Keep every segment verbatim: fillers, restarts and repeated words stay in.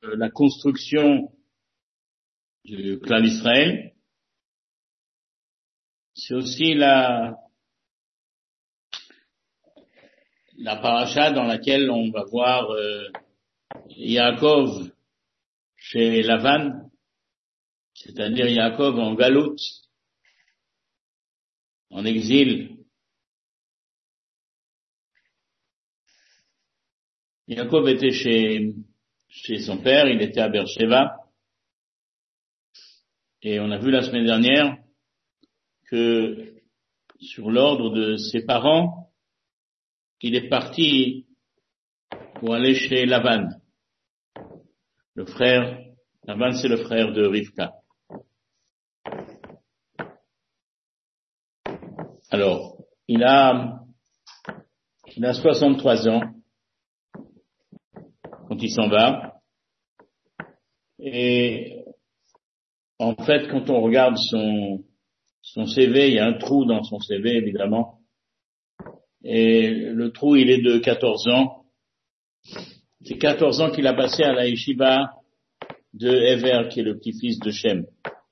la construction du clan d'Israël. C'est aussi la, la paracha dans laquelle on va voir euh, Yaakov chez Lavan, c'est-à-dire Yaakov en galoute, en exil. Yaakov était chez, chez son père, il était à Beersheba, et on a vu la semaine dernière que sur l'ordre de ses parents, il est parti pour aller chez Lavan. Le frère, Lavan c'est le frère de Rivka. Alors, il a, il a soixante-trois ans quand il s'en va. Et en fait, quand on regarde son, son C V, il y a un trou dans son C V, évidemment. Et le trou, il est de quatorze ans. C'est quatorze ans qu'il a passé à la yeshiva de Ever, qui est le petit-fils de Shem.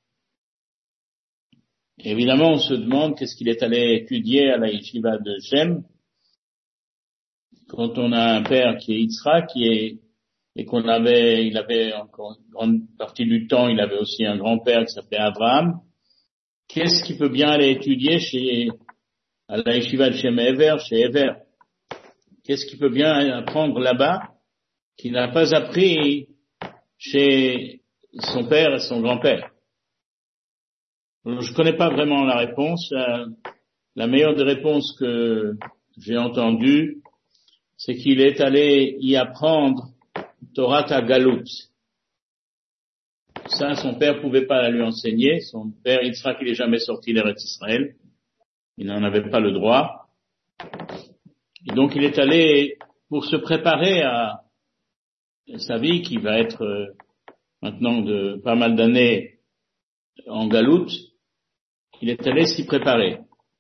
Et évidemment, on se demande qu'est-ce qu'il est allé étudier à la yeshiva de Shem quand on a un père qui est Yitzhak, qui est, et qu'on avait, il avait encore une grande partie du temps, il avait aussi un grand-père qui s'appelait Abraham. Qu'est-ce qu'il peut bien aller étudier chez, à la yeshiva de Shem Ever, chez Ever? Qu'est-ce qu'il peut bien apprendre là-bas qu'il n'a pas appris chez son père et son grand-père? Je ne connais pas vraiment la réponse. La, la meilleure des réponses que j'ai entendues, c'est qu'il est allé y apprendre Torah Galout. Ça, son père pouvait pas la lui enseigner. Son père, Yitzhak, il est jamais sorti d'Eretz Israël. Il n'en avait pas le droit. Et donc, il est allé pour se préparer à sa vie qui va être euh, maintenant de pas mal d'années en Galout. Il est allé s'y préparer.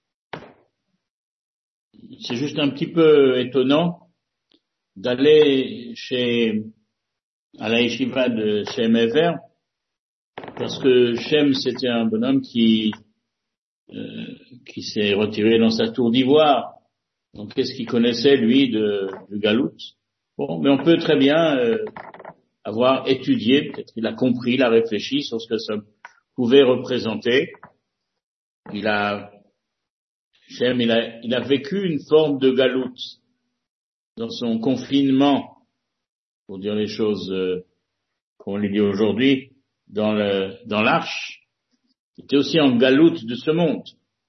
C'est juste un petit peu étonnant d'aller chez, à la yeshiva de Shem Ever, parce que Shem, c'était un bonhomme qui, euh, qui s'est retiré dans sa tour d'ivoire. Donc, qu'est-ce qu'il connaissait, lui, de, de Galout? Bon, mais on peut très bien euh, avoir étudié, peut-être qu'il a compris, il a réfléchi sur ce que ça pouvait représenter. Il a, Shem, il a, il a vécu une forme de Galout dans son confinement, pour dire les choses euh, qu'on les dit aujourd'hui, dans le, dans l'arche. Il était aussi en Galout de ce monde.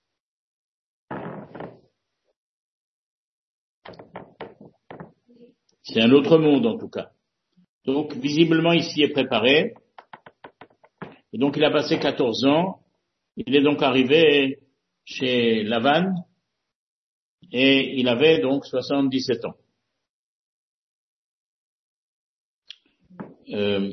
C'est un autre monde, en tout cas. Donc, visiblement, il s'y est préparé. Et donc, il a passé quatorze ans. Il est donc arrivé chez Lavan. Et il avait donc soixante-dix-sept ans. Euh,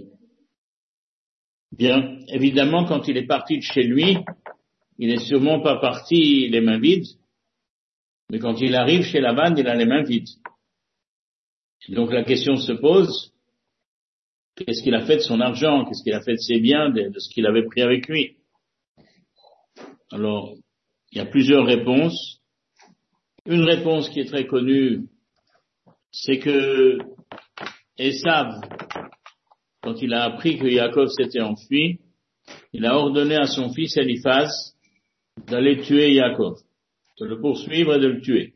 bien, évidemment, quand il est parti de chez lui, il est sûrement pas parti les mains vides. Mais quand il arrive chez Lavan, il a les mains vides. Donc la question se pose, qu'est-ce qu'il a fait de son argent? Qu'est-ce qu'il a fait de ses biens, de, de ce qu'il avait pris avec lui? Alors, il y a plusieurs réponses. Une réponse qui est très connue, c'est que Esav, quand il a appris que Yaakov s'était enfui, il a ordonné à son fils Eliphaz d'aller tuer Yaakov, de le poursuivre et de le tuer.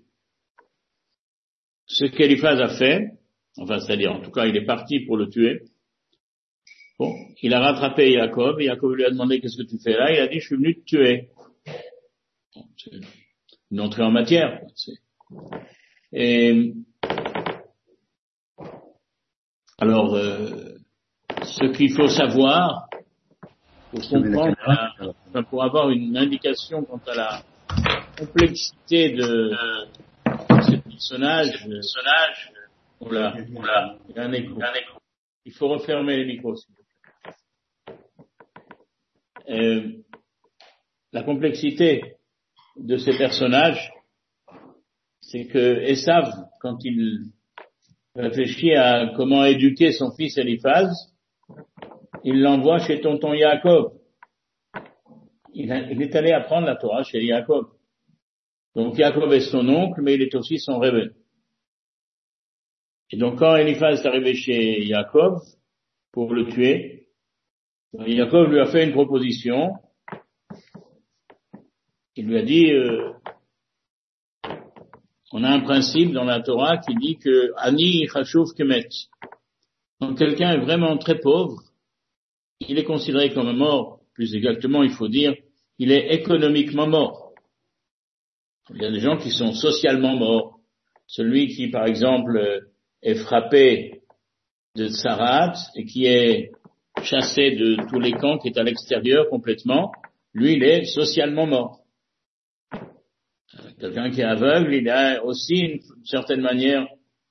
Ce qu'Eliphaz a fait, enfin, c'est-à-dire, en tout cas, il est parti pour le tuer. Bon, il a rattrapé Yaakov, et Yaakov lui a demandé qu'est-ce que tu fais là? Il a dit, je suis venu te tuer. Bon, c'est une entrée en matière. C'est... Et alors, euh, ce qu'il faut savoir, pour comprendre, la, enfin, pour avoir une indication quant à la complexité de ce personnage, personnage oula, oula, il y a un écho. Il faut refermer les micros, s'il vous plaît. Euh, la complexité de ces personnages, c'est que Esav, quand il réfléchit à comment éduquer son fils Eliphaz, il l'envoie chez tonton Yaakov. Il, a, il est allé apprendre la Torah chez Yaakov. Donc Yaakov est son oncle, mais il est aussi son rebbe. Et donc quand Eliphaz est arrivé chez Yaakov pour le tuer, Yaakov lui a fait une proposition. Il lui a dit, euh, on a un principe dans la Torah qui dit que Ani Chashuv Kemet. Quand quelqu'un est vraiment très pauvre, il est considéré comme mort. Plus exactement, il faut dire, il est économiquement mort. Il y a des gens qui sont socialement morts. Celui qui, par exemple, est frappé de Tsarat et qui est chassé de tous les camps, qui est à l'extérieur complètement, lui, il est socialement mort. Quelqu'un qui est aveugle, il est aussi, d'une certaine manière,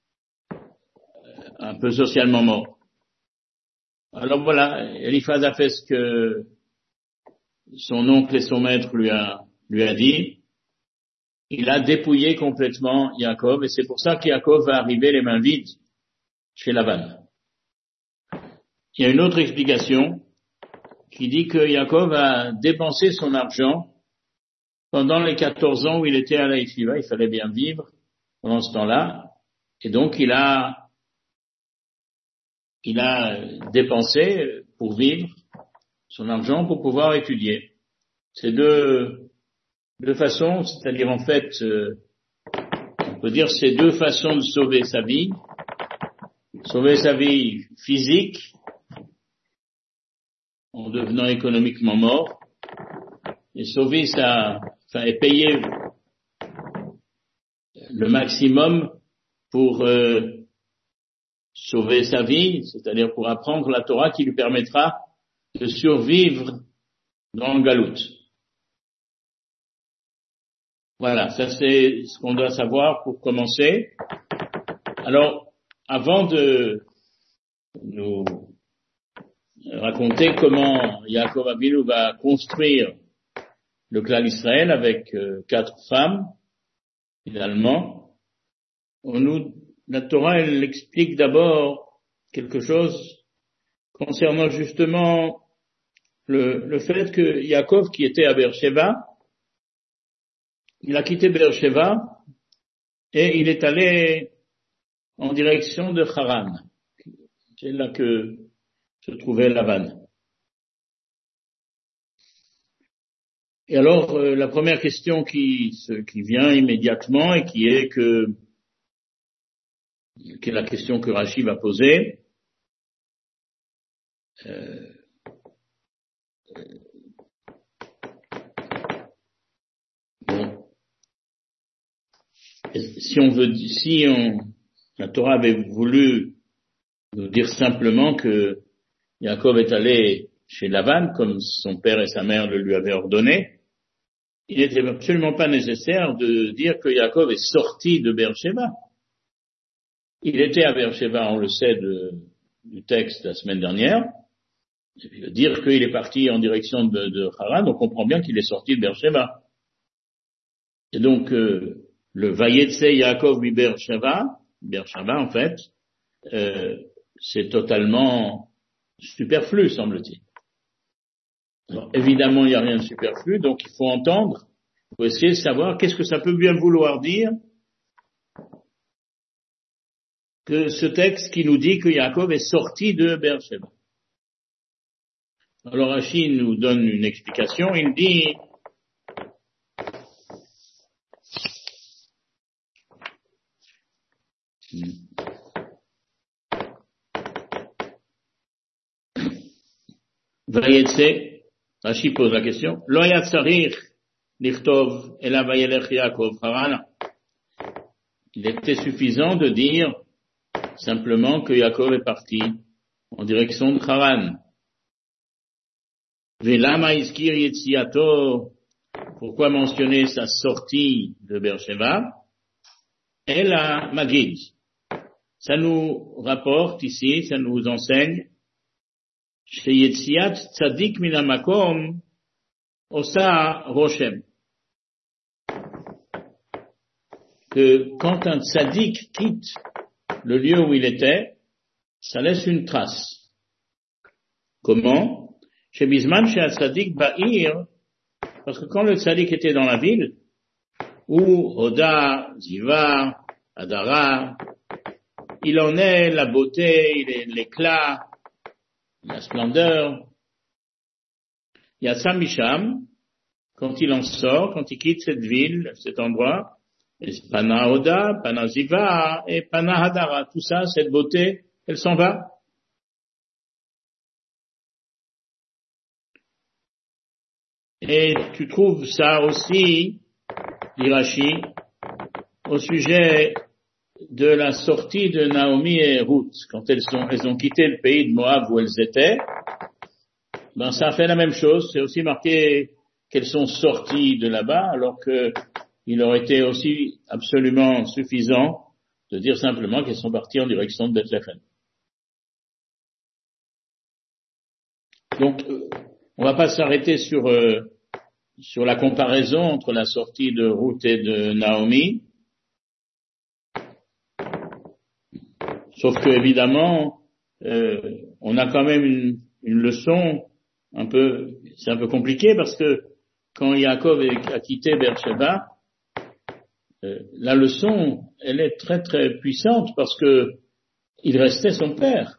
un peu socialement mort. Alors voilà, Eliphaz a fait ce que son oncle et son maître lui a, lui a dit. Il a dépouillé complètement Yaakov, et c'est pour ça que Yaakov va arriver les mains vides chez Lavan. Il y a une autre explication qui dit que Yaakov a dépensé son argent pendant les quatorze ans où il était à la yeshiva. Il fallait bien vivre pendant ce temps-là, et donc il a il a dépensé pour vivre son argent pour pouvoir étudier. C'est deux deux façons, c'est-à-dire en fait, euh, on peut dire c'est deux façons de sauver sa vie. Sauver sa vie physique en devenant économiquement mort, et sauver sa, enfin, et payer le maximum pour euh, sauver sa vie, c'est-à-dire pour apprendre la Torah qui lui permettra de survivre dans le galout. Voilà, ça c'est ce qu'on doit savoir pour commencer. Alors, avant de nous raconter comment Yaakov Avinu va construire le clan d'Israël avec euh, quatre femmes, finalement, on nous, la Torah, elle explique d'abord quelque chose concernant justement le, le fait que Yaakov, qui était à Beersheba, il a quitté Beersheba et il est allé en direction de Haran. C'est là que se trouvait Lavan. Et alors, euh, la première question qui, ce, qui vient immédiatement et qui est que, qui est la question que Rashi va poser, euh, bon, si on veut, si on, la Torah avait voulu nous dire simplement que Yaakov est allé chez Lavan, comme son père et sa mère le lui avaient ordonné, il n'était absolument pas nécessaire de dire que Yaakov est sorti de Beersheba. Il était à Beersheba, on le sait de, du texte la semaine dernière, et puis de dire qu'il est parti en direction de, de Haran, on comprend bien qu'il est sorti de Beersheba. Et donc, euh, le Vayetse Yaakov mi Beersheba, Beersheba en fait, euh, c'est totalement superflu, semble-t-il. Alors, évidemment, il n'y a rien de superflu, donc il faut entendre, il faut essayer de savoir qu'est-ce que ça peut bien vouloir dire que ce texte qui nous dit que Yaakov est sorti de Beersheba. Alors Rashi nous donne une explication, il dit Vayetse, Rashi pose la question, Lo ya tzarich lichtov ela vayelech Yaakov Harana. Il était suffisant de dire simplement que Yaakov est parti en direction de Haran. Velama iskir yetziato, pourquoi mentionner sa sortie de Beersheba? Ela Magid. Ça nous rapporte ici, ça nous enseigne chez Yetziat Tzadik Minamakom Osa Roshem, que quand un tzaddik quitte le lieu où il était, ça laisse une trace. Comment? Chez Bisman, chez Tzadik Ba'ir, parce que quand le Tzadik était dans la ville, où Hoda, Ziva, Adara, il en est la beauté, l'éclat, la splendeur. Il y a Samisham, quand il en sort, quand il quitte cette ville, cet endroit, Pana Hoda, Pana Ziva et Pana Hadara, tout ça, cette beauté, elle s'en va. Et tu trouves ça aussi, dit Rashi, au sujet de la sortie de Naomi et Ruth, quand elles, sont, elles ont quitté le pays de Moab où elles étaient, ben ça a fait la même chose, c'est aussi marqué qu'elles sont sorties de là-bas, alors qu'il aurait été aussi absolument suffisant de dire simplement qu'elles sont parties en direction de Bethléem. Donc, euh, on va pas s'arrêter sur euh, sur la comparaison entre la sortie de Ruth et de Naomi, sauf que évidemment, euh, on a quand même une, une leçon un peu, c'est un peu compliqué parce que quand Yaakov a quitté Beersheba, euh, la leçon, elle est très très puissante parce que il restait son père.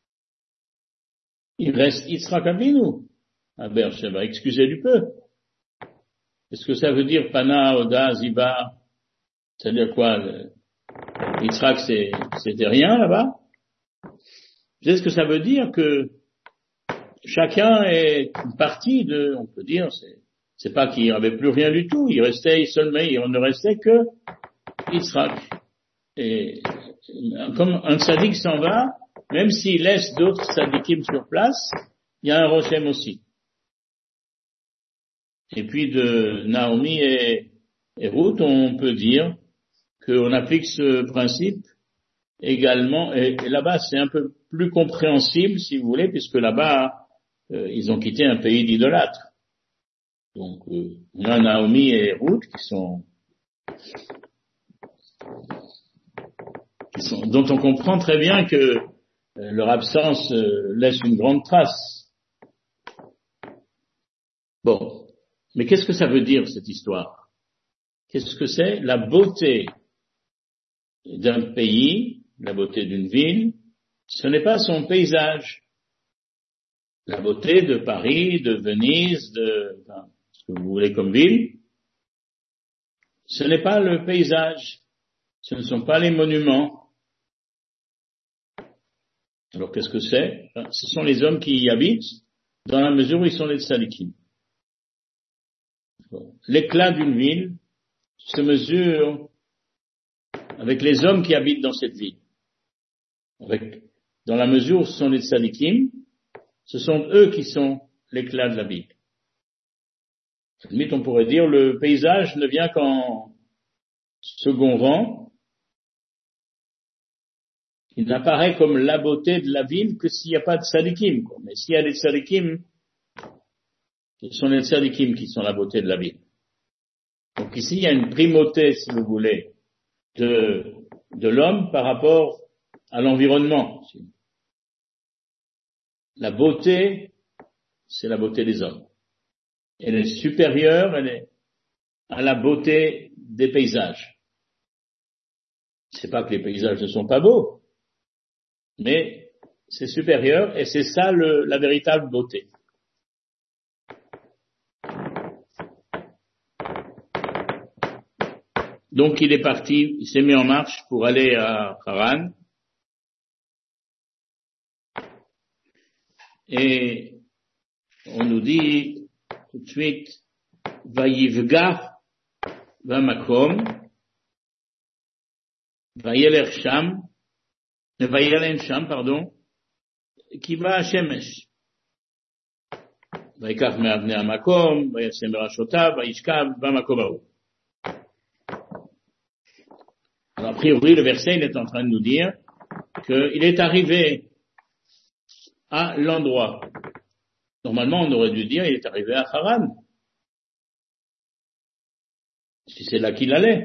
Il reste Yitzhak Avinu à Beersheba, excusez du peu. Est-ce que ça veut dire Pana, Oda, Ziba? C'est-à-dire quoi? Yitzhak, c'est, c'était rien là-bas? C'est ce que ça veut dire que chacun est une partie de, on peut dire, c'est, c'est pas qu'il n'y avait plus rien du tout, il restait seulement, il ne restait que Yitzhak. Et comme un tzaddik s'en va, même s'il laisse d'autres tzaddikim sur place, il y a un Rochem aussi. Et puis de Naomi et, et Ruth, on peut dire qu'on applique ce principe également, et, et là-bas c'est un peu plus compréhensible si vous voulez, puisque là-bas euh, ils ont quitté un pays d'idolâtres. Donc euh, on a Naomi et Ruth qui sont, qui sont dont on comprend très bien que euh, leur absence euh, laisse une grande trace. Bon. Mais qu'est-ce que ça veut dire, cette histoire? Qu'est-ce que c'est? La beauté d'un pays, la beauté d'une ville, ce n'est pas son paysage. La beauté de Paris, de Venise, de, enfin, ce que vous voulez comme ville, ce n'est pas le paysage. Ce ne sont pas les monuments. Alors qu'est-ce que c'est? Ce sont les hommes qui y habitent, dans la mesure où ils sont les tzadikim. L'éclat d'une ville se mesure avec les hommes qui habitent dans cette ville. Avec, dans la mesure où ce sont les tzadikim, ce sont eux qui sont l'éclat de la ville. À la limite, on pourrait dire le paysage ne vient qu'en second rang. Il n'apparaît comme la beauté de la ville que s'il n'y a pas de tzadikim. Mais s'il y a des tzadikim, ce sont les tzadikim qui sont la beauté de la ville. Donc ici, il y a une primauté, si vous voulez, de, de l'homme par rapport à l'environnement. La beauté, c'est la beauté des hommes. Elle est supérieure, elle est à la beauté des paysages. C'est pas que les paysages ne sont pas beaux, mais c'est supérieur et c'est ça le, la véritable beauté. Donc il est parti, il s'est mis en marche pour aller à Haran. Et on nous dit tout de suite, Vayivga vamakom, Vayeler Sham, Vayelen Sham, pardon, qui va à Shemesh. Vayikach me'avnei hamakom, Vayasem berashotav, Vayishkav vamakom hahu. Alors, a priori, le verset, il est en train de nous dire qu'il est arrivé à l'endroit. Normalement, on aurait dû dire, il est arrivé à Haran. Si c'est là qu'il allait.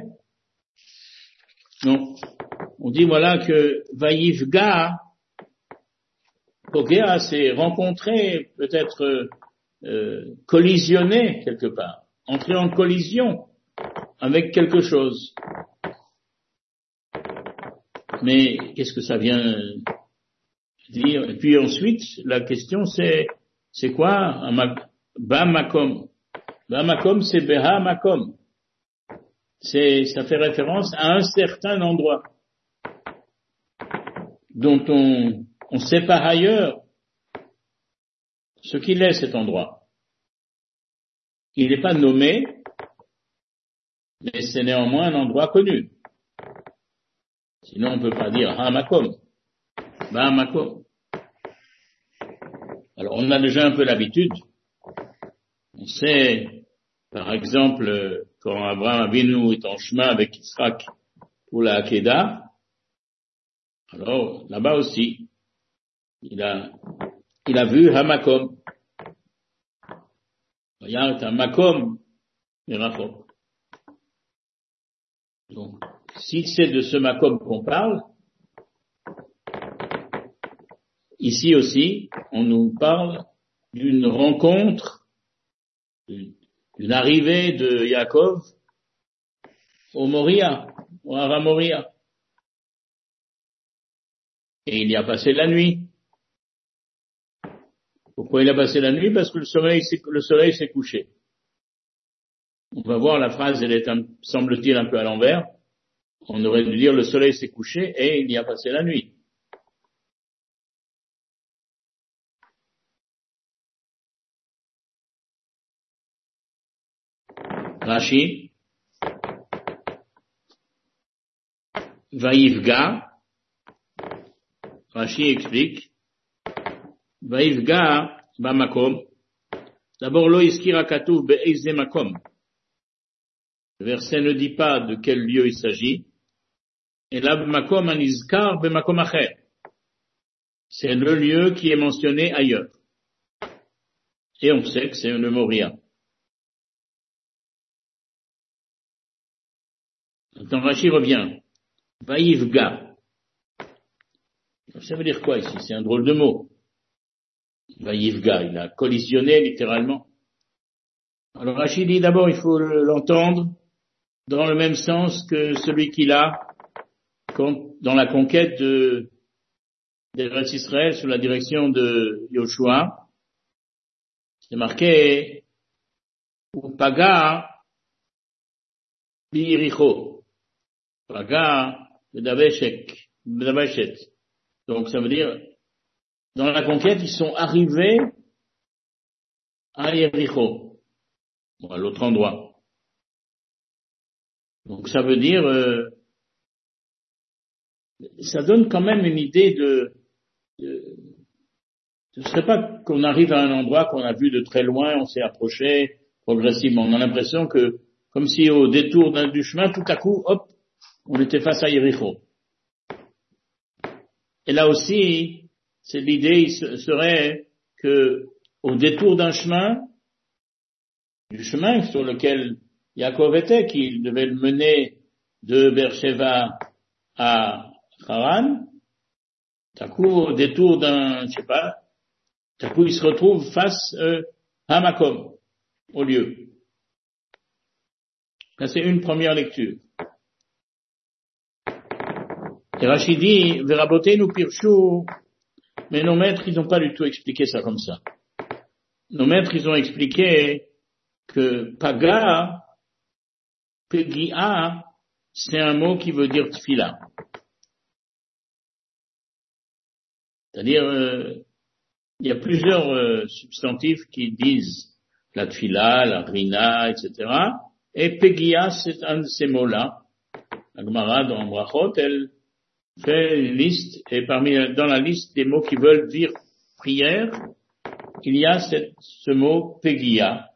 Non. On dit, voilà, que Vayivga Pogea, c'est rencontrer, peut-être euh, collisionner quelque part, entrer en collision avec quelque chose. Mais qu'est-ce que ça vient dire? Et puis ensuite, la question c'est, c'est quoi? Ba makom. Ba makom, c'est beha makom. C'est, ça fait référence à un certain endroit dont on, on sait par ailleurs ce qu'il est cet endroit. Il n'est pas nommé, mais c'est néanmoins un endroit connu. Sinon on ne peut pas dire ha makom, ba makom. Alors on a déjà un peu l'habitude. On sait, par exemple, quand Abraham Avinu est en chemin avec Yitzhak pour la Hakeda, alors là-bas aussi, il a, il a vu Hamakom. Regarde, un Makom, Mirachok. Donc, si c'est de ce Makom qu'on parle, ici aussi, on nous parle d'une rencontre, d'une arrivée de Yaakov au Moria, au Hara Moria. Et il y a passé la nuit. Pourquoi il a passé la nuit? Parce que le soleil s'est, le soleil s'est couché. On va voir la phrase, elle est, un, semble-t-il, un peu à l'envers. On aurait dû dire le soleil s'est couché et il y a passé la nuit. Rashi, Vaïvga, Rashi explique, Vaïvga, Bamakom, d'abord lo iskira katuv be'eze makom. Le verset ne dit pas de quel lieu il s'agit, et là, Bamakom anizkar bemakom acher. C'est le lieu qui est mentionné ailleurs. Et on sait que c'est le Moria. Quand Rashi revient, Vaïvga. Ça veut dire quoi ici? C'est un drôle de mot. Vaïvga, il a collisionné littéralement. Alors Rashi dit d'abord, il faut l'entendre dans le même sens que celui qu'il a dans la conquête de, d'Eretz Israël sous la direction de Yoshua. C'est marqué Upaga bi'iricho. Paga bedaveshek, bedaveshet. Donc ça veut dire, dans la conquête, ils sont arrivés à Yericho, bon, à l'autre endroit. Donc ça veut dire, euh, ça donne quand même une idée de, de ce ne serait pas qu'on arrive à un endroit qu'on a vu de très loin, on s'est approché progressivement. On a l'impression que, comme si au détour d'un, du chemin, tout à coup, hop, on était face à Yericho. Et là aussi, c'est l'idée serait que, au détour d'un chemin, du chemin sur lequel Yaakov était, qu'il devait le mener de Beersheba à Haran, tout à coup, au détour d'un, je sais pas, tout à coup, il se retrouve face euh, à Makom, au lieu. Là, c'est une première lecture. Et Rashi dit, Veraboté nous pirchou, mais nos maîtres, ils n'ont pas du tout expliqué ça comme ça. Nos maîtres, ils ont expliqué que Paga, Pegia, c'est un mot qui veut dire tfila. C'est-à-dire, euh, il y a plusieurs euh, substantifs qui disent la tfila, la rina, et cetera. Et Pegia, c'est un de ces mots-là. La Gemara dans Brachot, elle fait une liste, et parmi, dans la liste des mots qui veulent dire prière, il y a cette, ce mot Pegia.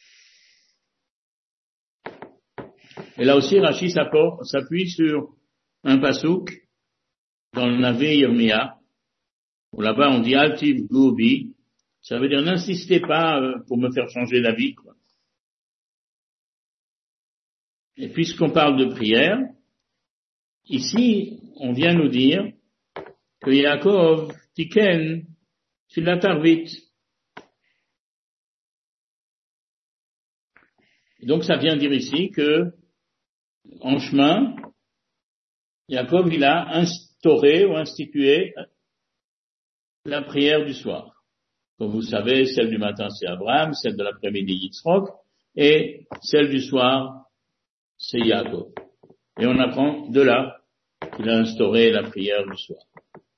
Et là aussi, Rashi s'appuie sur un pasouk dans le Navé Yirmia, où là-bas on dit Altiv Goubi, ça veut dire n'insistez pas pour me faire changer d'avis, quoi. Et puisqu'on parle de prière, ici, on vient nous dire que Yaakov Tiken Tfilat Arvit. Donc ça vient dire ici que, en chemin, Yaakov, il a instauré ou institué la prière du soir. Comme vous savez, celle du matin, c'est Abraham, celle de l'après-midi, Yitzhak, et celle du soir, c'est Yaakov. Et on apprend de là qu'il a instauré la prière du soir.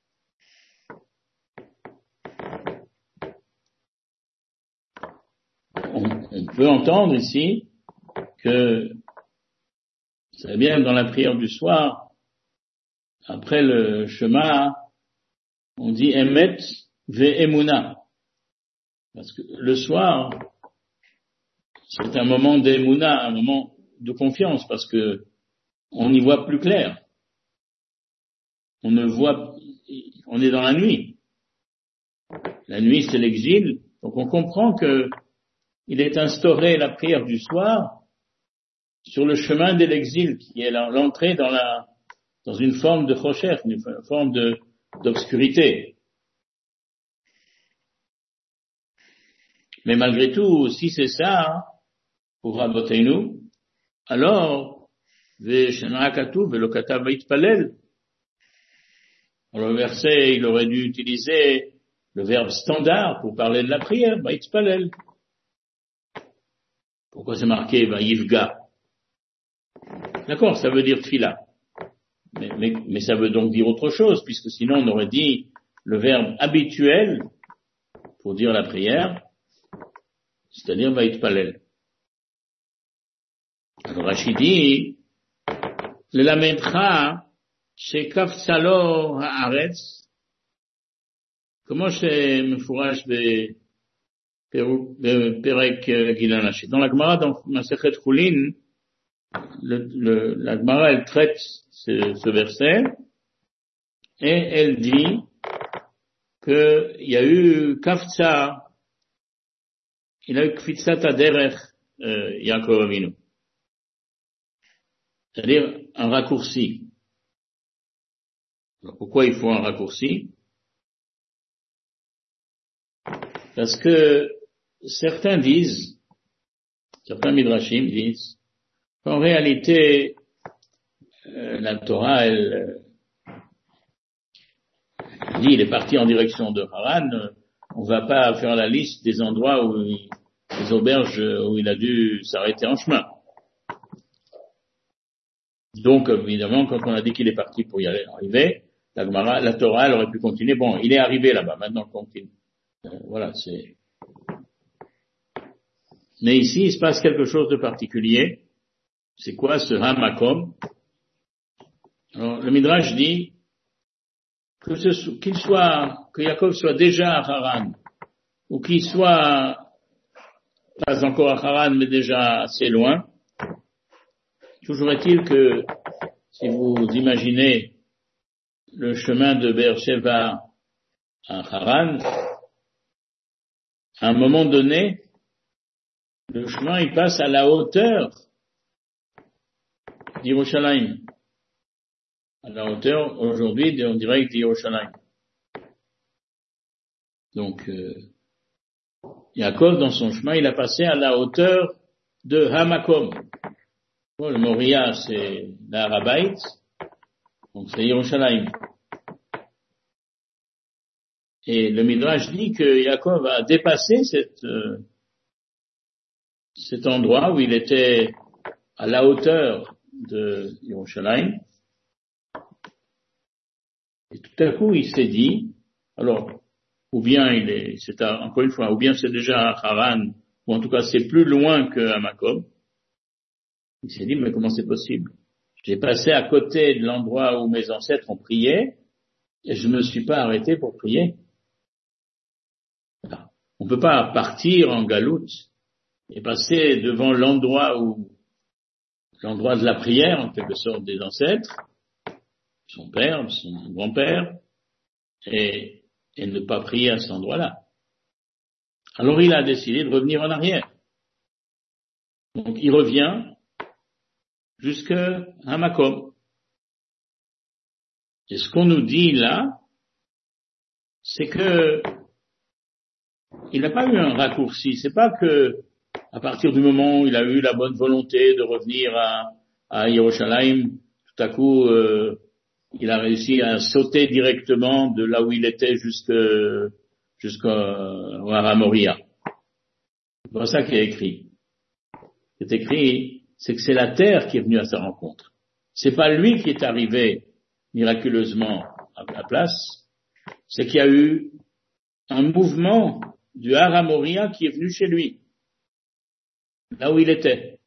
On, on peut entendre ici que, vous savez bien, dans la prière du soir, après le Shema, on dit Emet ve'emuna. Parce que le soir, c'est un moment d'emuna, un moment de confiance, parce que on y voit plus clair. On ne voit, on est dans la nuit. La nuit, c'est l'exil. Donc on comprend que il est instauré la prière du soir sur le chemin de l'exil, qui est l'entrée dans la, dans une forme de chocher, une forme de, d'obscurité. Mais malgré tout, si c'est ça, pour Rabbeinu, alors, Ve'shana katuv ve'lo katav va'itpalel. Alors le verset, il aurait dû utiliser le verbe standard pour parler de la prière, va'itpalel. Pourquoi c'est marqué va'yivga? D'accord, ça veut dire tfila. Mais, mais, mais ça veut donc dire autre chose, puisque sinon on aurait dit le verbe habituel pour dire la prière, c'est-à-dire va'itpalel. Alors Rashi dit, le lamedcha shekaftsalo haaretz, comment c'est mefurash beperek Gilan Hashi. Dans la Gemara, dans Masechet Chulin, le, le, la Gemara, elle traite ce, ce verset, et elle dit qu'il y a eu kaftsa, il a eu kfitzat aderech euh, Yaakov Avinu. C'est-à-dire un raccourci. Alors pourquoi il faut un raccourci? Parce que certains disent, certains midrashim disent, qu'en réalité, euh, la Torah, elle euh, dit, il est parti en direction de Haran, euh, on ne va pas faire la liste des endroits où il, les auberges où il a dû s'arrêter en chemin. Donc, évidemment, quand on a dit qu'il est parti pour y aller, arriver, la Gemara, la Torah, elle aurait pu continuer. Bon, il est arrivé là-bas, maintenant on continue. Euh, voilà, c'est... Mais ici, il se passe quelque chose de particulier. C'est quoi ce Hamakom? Alors, le Midrash dit que ce, qu'il soit, que Yaakov soit déjà à Haran, ou qu'il soit pas encore à Haran, mais déjà assez loin. Toujours est-il que, si vous imaginez le chemin de Beersheba à Haran, à un moment donné, le chemin, il passe à la hauteur d'Yerushalayim. À la hauteur, aujourd'hui, on dirait d'Yerushalayim. Donc, euh, Yaakov, dans son chemin, il a passé à la hauteur de Hamakom. Bon, le Moria, c'est l'Arabait, donc c'est Yerushalayim. Et le Midrash dit que Yaakov a dépassé cette, euh, cet endroit où il était à la hauteur de Yerushalayim. Et tout à coup, il s'est dit, alors, ou bien il est, c'est à, encore une fois, ou bien c'est déjà à Haran, ou en tout cas c'est plus loin que Hamakom. Il s'est dit, mais comment c'est possible? J'ai passé à côté de l'endroit où mes ancêtres ont prié, et je ne me suis pas arrêté pour prier. Alors, on ne peut pas partir en galoute et passer devant l'endroit où, l'endroit de la prière, en quelque sorte, des ancêtres, son père, son grand-père, et, et ne pas prier à cet endroit-là. Alors il a décidé de revenir en arrière. Donc il revient jusqu'à Hamakom. Et ce qu'on nous dit là, c'est que il n'a pas eu un raccourci. C'est pas que, à partir du moment où il a eu la bonne volonté de revenir à, à Yerushalayim, tout à coup, euh, il a réussi à sauter directement de là où il était jusque, jusqu'au Hara Moria. C'est pas ça qui est écrit. Ce qui est écrit, c'est que c'est la terre qui est venue à sa rencontre. C'est pas lui qui est arrivé miraculeusement à la place, c'est qu'il y a eu un mouvement du Hara Moria qui est venu chez lui, là où il était.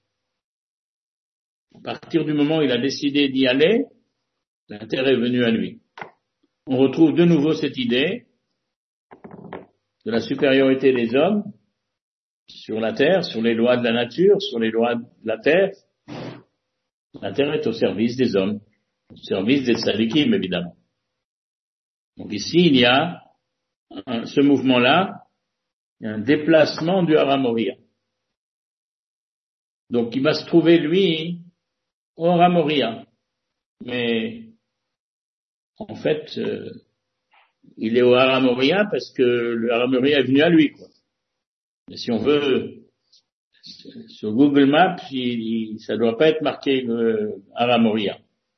À partir du moment où il a décidé d'y aller, la terre est venue à lui. On retrouve de nouveau cette idée de la supériorité des hommes sur la terre, sur les lois de la nature, sur les lois de la terre. La terre est au service des hommes, au service des tzadikim, évidemment. Donc ici, il y a un, ce mouvement-là, il y a un déplacement du Hara Moria. Donc il va se trouver, lui, au Hara Moria. Mais en fait, euh, il est au Hara Moria parce que le Hara Moria est venu à lui, quoi. Mais si on veut, sur Google Maps, il, il, ça doit pas être marqué euh, Hara Moria.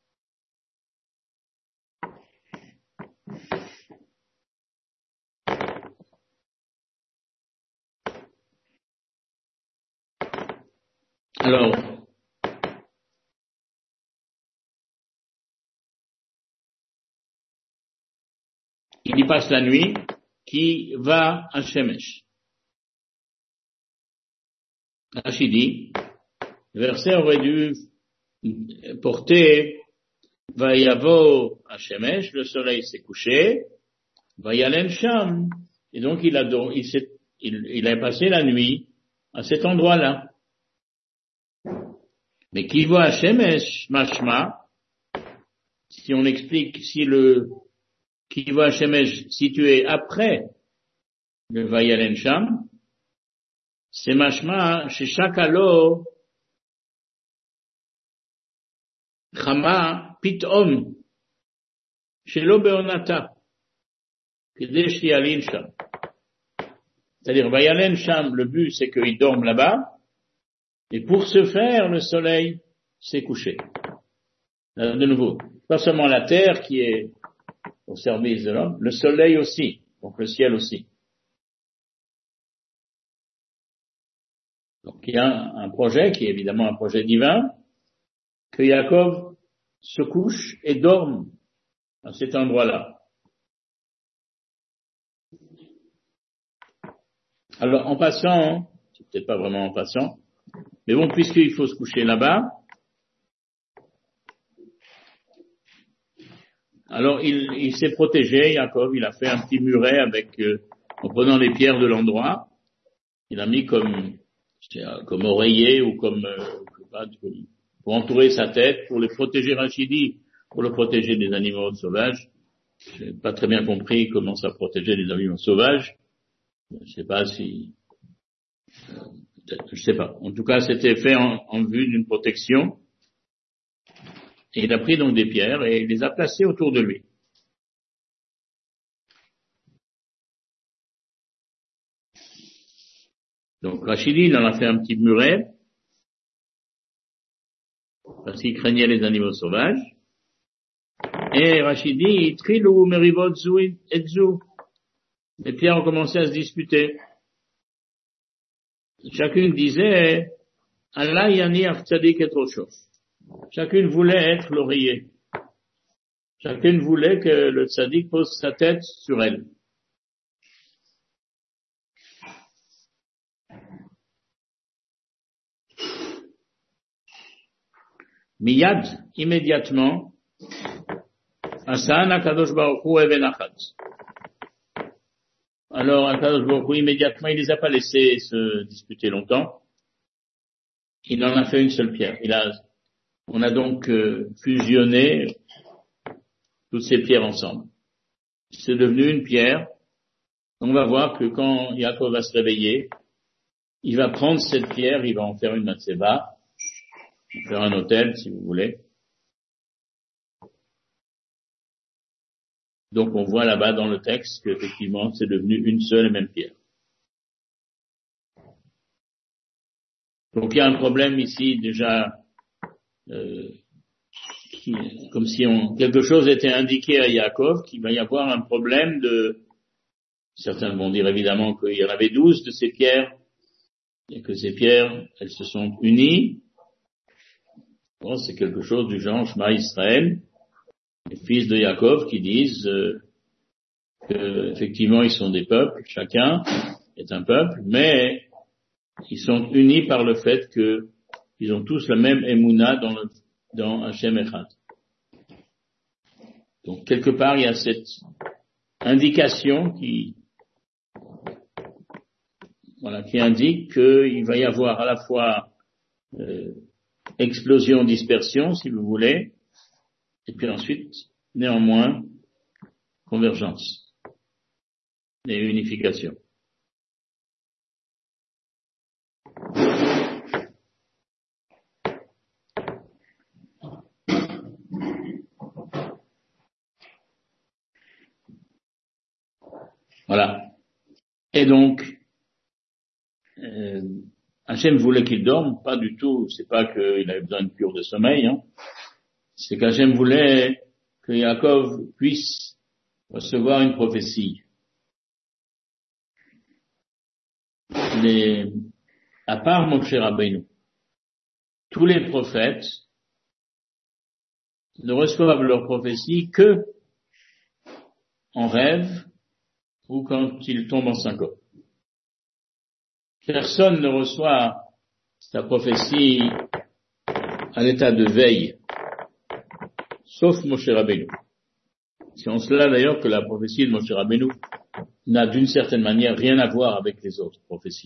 Alors, il y passe la nuit, qui va à Shemesh. Rachidi, le verset aurait dû porter Vayavo à Shemesh, le soleil s'est couché, Vayalen Sham, et donc il a, il, s'est, il, il a passé la nuit à cet endroit-là. Mais qui voit à Shemesh, Mashma, si on explique, si le qui voit à Shemesh situé après le Vayalen Sham, c'est Mashma, chez Shakalo, Chama, Pitom, chez l'Obeonata, Kedesh Yalin Sham. C'est-à-dire, Vayalen Sham, le but, c'est qu'il dorme là-bas, et pour ce faire, le soleil s'est couché. Alors, de nouveau, pas seulement la terre qui est au service de l'homme, le soleil aussi, donc le ciel aussi. Donc il y a un, un projet qui est évidemment un projet divin, que Yaakov se couche et dorme à cet endroit-là. Alors en passant, c'est peut-être pas vraiment en passant, mais bon, puisqu'il faut se coucher là-bas, alors il, il s'est protégé, Yaakov, il a fait un petit muret avec, euh, en prenant les pierres de l'endroit, il a mis comme, comme oreiller ou comme, euh, pas, comme pour entourer sa tête, pour le protéger Rachidi, pour le protéger des animaux sauvages. Je n'ai pas très bien compris comment ça protégeait les animaux sauvages. Je sais pas si, euh, je sais pas. En tout cas, c'était fait en, en vue d'une protection. Et il a pris donc des pierres et il les a placées autour de lui. Donc Rachidi, il en a fait un petit muret, parce qu'il craignait les animaux sauvages. Et Rachidi, Trilou, Merivot, Zou et Zou. Les pierres ont commencé à se disputer. Chacune disait, Allah yani tzadik et rocho. Chacune voulait être l'oreiller. Chacune voulait que le tzadik pose sa tête sur elle. Miyad, immédiatement, Asan Akadosh Baruch Hu Even Achat. Alors, Akadosh Baruch Hu, immédiatement, il les a pas laissés se disputer longtemps. Il en a fait une seule pierre. Il a, on a donc euh, fusionné toutes ces pierres ensemble. C'est devenu une pierre. On va voir que quand Yaakov va se réveiller, il va prendre cette pierre, il va en faire une matzeba, faire un autel, si vous voulez. Donc on voit là-bas dans le texte qu'effectivement c'est devenu une seule et même pierre. Donc il y a un problème ici déjà, euh, qui, comme si on, quelque chose était indiqué à Yaakov, qu'il va y avoir un problème de, certains vont dire évidemment qu'il y en avait douze de ces pierres, et que ces pierres, elles se sont unies. Bon, c'est quelque chose du genre Shema Israël, les fils de Yaakov qui disent euh, que effectivement ils sont des peuples, chacun est un peuple, mais ils sont unis par le fait que ils ont tous la même émouna dans le, dans Hashem Echad. Donc quelque part il y a cette indication qui, voilà, qui indique qu'il va y avoir à la fois euh, explosion, dispersion, si vous voulez, et puis ensuite, néanmoins, convergence et unification. Voilà. Et donc, euh, Hachem voulait qu'il dorme, pas du tout, c'est pas qu'il avait besoin de cure de sommeil, hein. C'est qu'Hachem voulait que Yaakov puisse recevoir une prophétie. Les, à part Moshe Rabbeinu, tous les prophètes ne reçoivent leur prophétie que en rêve ou quand ils tombent en syncope. Personne ne reçoit sa prophétie à l'état de veille, sauf Moshe Rabbeinu. C'est en cela d'ailleurs que la prophétie de Moshe Rabbeinu n'a d'une certaine manière rien à voir avec les autres prophéties.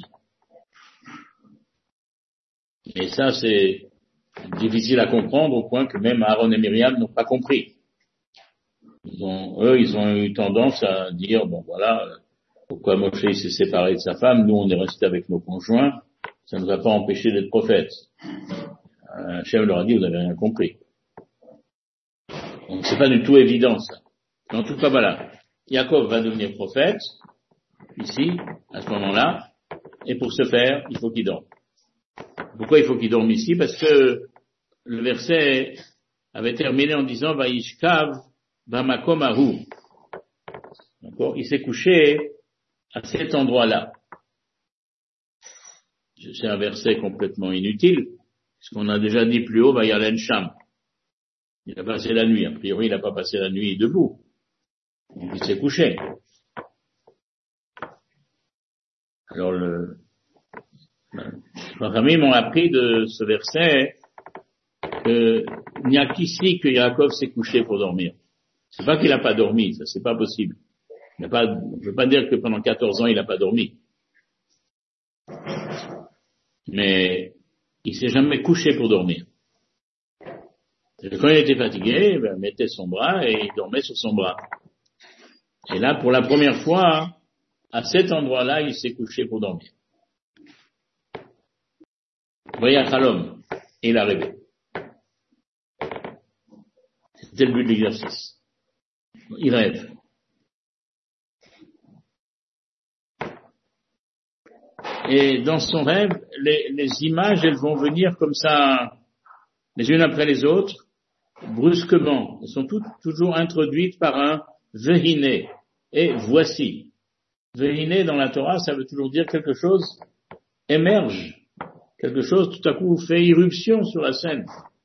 Et ça, c'est difficile à comprendre au point que même Aaron et Myriam n'ont pas compris. Ils ont, eux, ils ont eu tendance à dire, bon voilà, pourquoi Moshe s'est séparé de sa femme, nous on est restés avec nos conjoints, ça ne nous a pas empêché d'être prophètes. Hachem leur a dit, vous n'avez rien compris. Donc c'est pas du tout évident ça. Mais en tout cas voilà, Yaakov va devenir prophète, ici, à ce moment-là, et pour ce faire, il faut qu'il dorme. Pourquoi il faut qu'il dorme ici? Parce que le verset avait terminé en disant Vaishkav Bamakom Ahu. D'accord? Il s'est couché à cet endroit-là. C'est un verset complètement inutile, puisqu'on a déjà dit plus haut Vayalen Sham. Il a passé la nuit. A priori, il n'a pas passé la nuit debout. Donc il s'est couché. Alors le les familles m'ont appris de ce verset qu'il n'y a qu'ici que Yaakov s'est couché pour dormir. C'est pas qu'il n'a pas dormi, ça c'est pas possible. Il n'a pas, je ne veux pas dire que pendant quatorze ans il n'a pas dormi. Mais il s'est jamais couché pour dormir. Et quand il était fatigué, ben, il mettait son bras et il dormait sur son bras. Et là, pour la première fois, à cet endroit-là, il s'est couché pour dormir. Voyez Chalom, et il a rêvé. C'était le but de l'exercice. Il rêve. Et dans son rêve, les, les images, elles vont venir comme ça, les unes après les autres, brusquement. Elles sont toutes, toujours introduites par un vehiné. Et voici. Vehiné dans la Torah, ça veut toujours dire quelque chose émerge. Quelque chose tout à coup fait irruption sur la scène.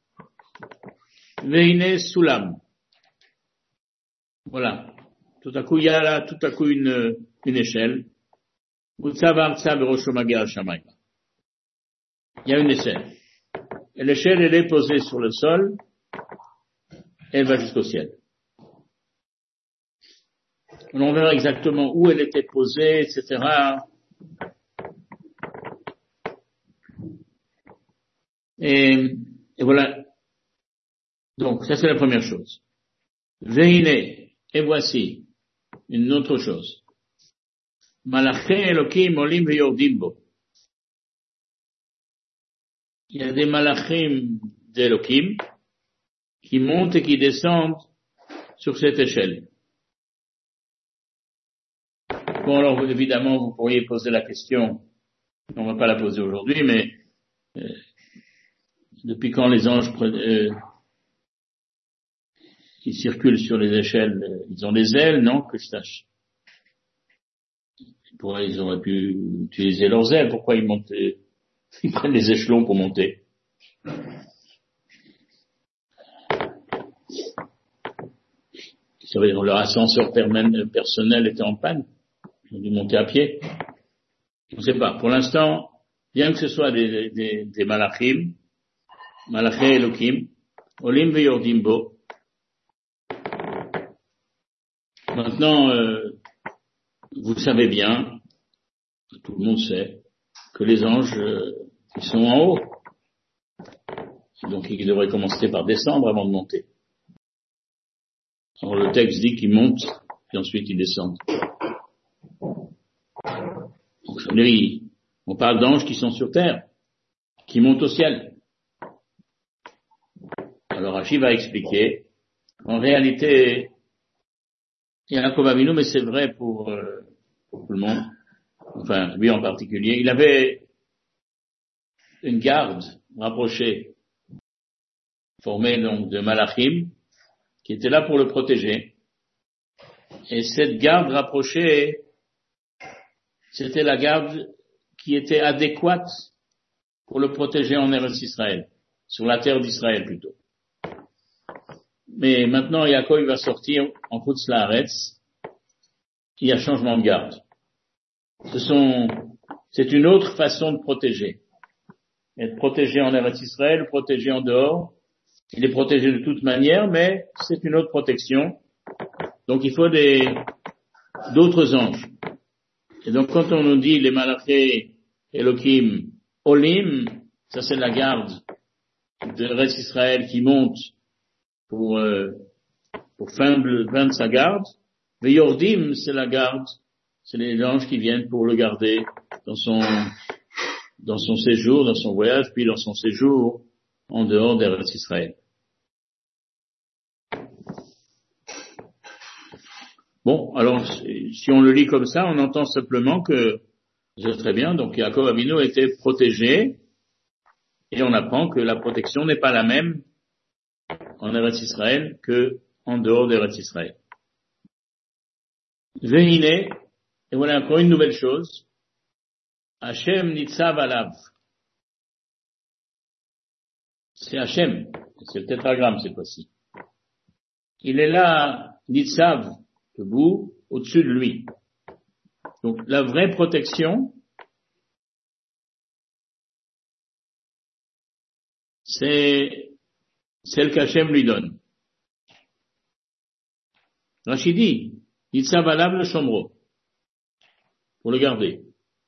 Vehiné Soulam. Voilà. Tout à coup, il y a là, tout à coup, une, une échelle. Il y a une échelle. Et l'échelle, elle est posée sur le sol. Elle va jusqu'au ciel. On verra exactement où elle était posée, et cetera. Et, et voilà. Donc, ça c'est la première chose. Vehiné, et voici une autre chose. Malaché Elohim olim veyordim bo. Il y a des malachim d'Elohim qui montent et qui descendent sur cette échelle. Bon, alors évidemment, vous pourriez poser la question, on ne va pas la poser aujourd'hui, mais euh, depuis quand les anges euh, qui circulent sur les échelles, euh, ils ont des ailes, non, que je sache. Pourquoi ils auraient pu utiliser leurs ailes? Pourquoi ils montent, ils prennent les échelons pour monter? Ça veut dire leur ascenseur personnel était en panne. Ils ont dû monter à pied. Je ne sais pas. Pour l'instant, bien que ce soit des, des, des malachim, malaché Elohim, olim veyordim bo. Maintenant, euh, vous savez bien, tout le monde sait, que les anges, euh, ils sont en haut. Donc, ils devraient commencer par descendre avant de monter. Alors, le texte dit qu'ils montent, puis ensuite ils descendent. Donc, ça veut dire, on parle d'anges qui sont sur terre, qui montent au ciel. Alors, Rashi va expliquer, en réalité, Yaakov Avinu, mais c'est vrai pour, euh, pour tout le monde, enfin, lui en particulier, il avait une garde rapprochée, formée donc de malachim, qui était là pour le protéger. Et cette garde rapprochée, c'était la garde qui était adéquate pour le protéger en Eretz Israël, sur la terre d'Israël plutôt. Mais maintenant, Yaakov va sortir en Chutz Laaretz, il y a changement de garde. Ce sont, c'est une autre façon de protéger. Être protégé en Eretz Israël, protégé en dehors, il est protégé de toute manière, mais c'est une autre protection. Donc il faut des, d'autres anges. Et donc quand on nous dit les malachés Elohim, Olim, ça c'est la garde de Eretz Israël qui monte pour, euh, pour feindre, feindre sa garde. Les Yordim, c'est la garde, c'est les anges qui viennent pour le garder dans son, dans son séjour, dans son voyage, puis dans son séjour en dehors d'Eretz Israël. Bon, alors, si on le lit comme ça, on entend simplement que, c'est très bien, donc Yaakov Avinu était protégé, et on apprend que la protection n'est pas la même en Eretz Israël que en dehors d'Eretz Israël. Vehine, et voilà encore une nouvelle chose, Hashem nitzav alav. C'est Hashem, c'est le tétragramme cette fois-ci. Il est là, nitzav, debout, au-dessus de lui. Donc, la vraie protection, c'est celle qu'Hachem lui donne. Rachid dit, Nitzav alav le shomro, pour le garder.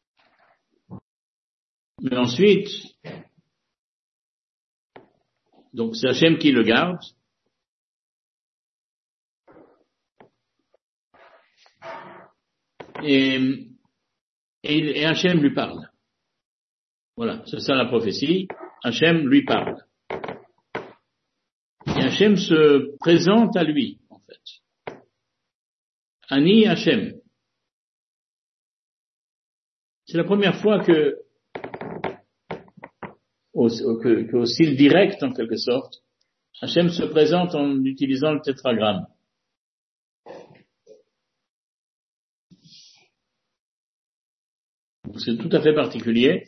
Mais ensuite, donc c'est Hachem qui le garde, et, et, et Hachem lui parle. Voilà, c'est ça la prophétie. Hachem lui parle. Et Hachem se présente à lui, en fait. Ani Hachem. C'est la première fois que, au, que, que au style direct, en quelque sorte, Hachem se présente en utilisant le tétragramme. C'est tout à fait particulier.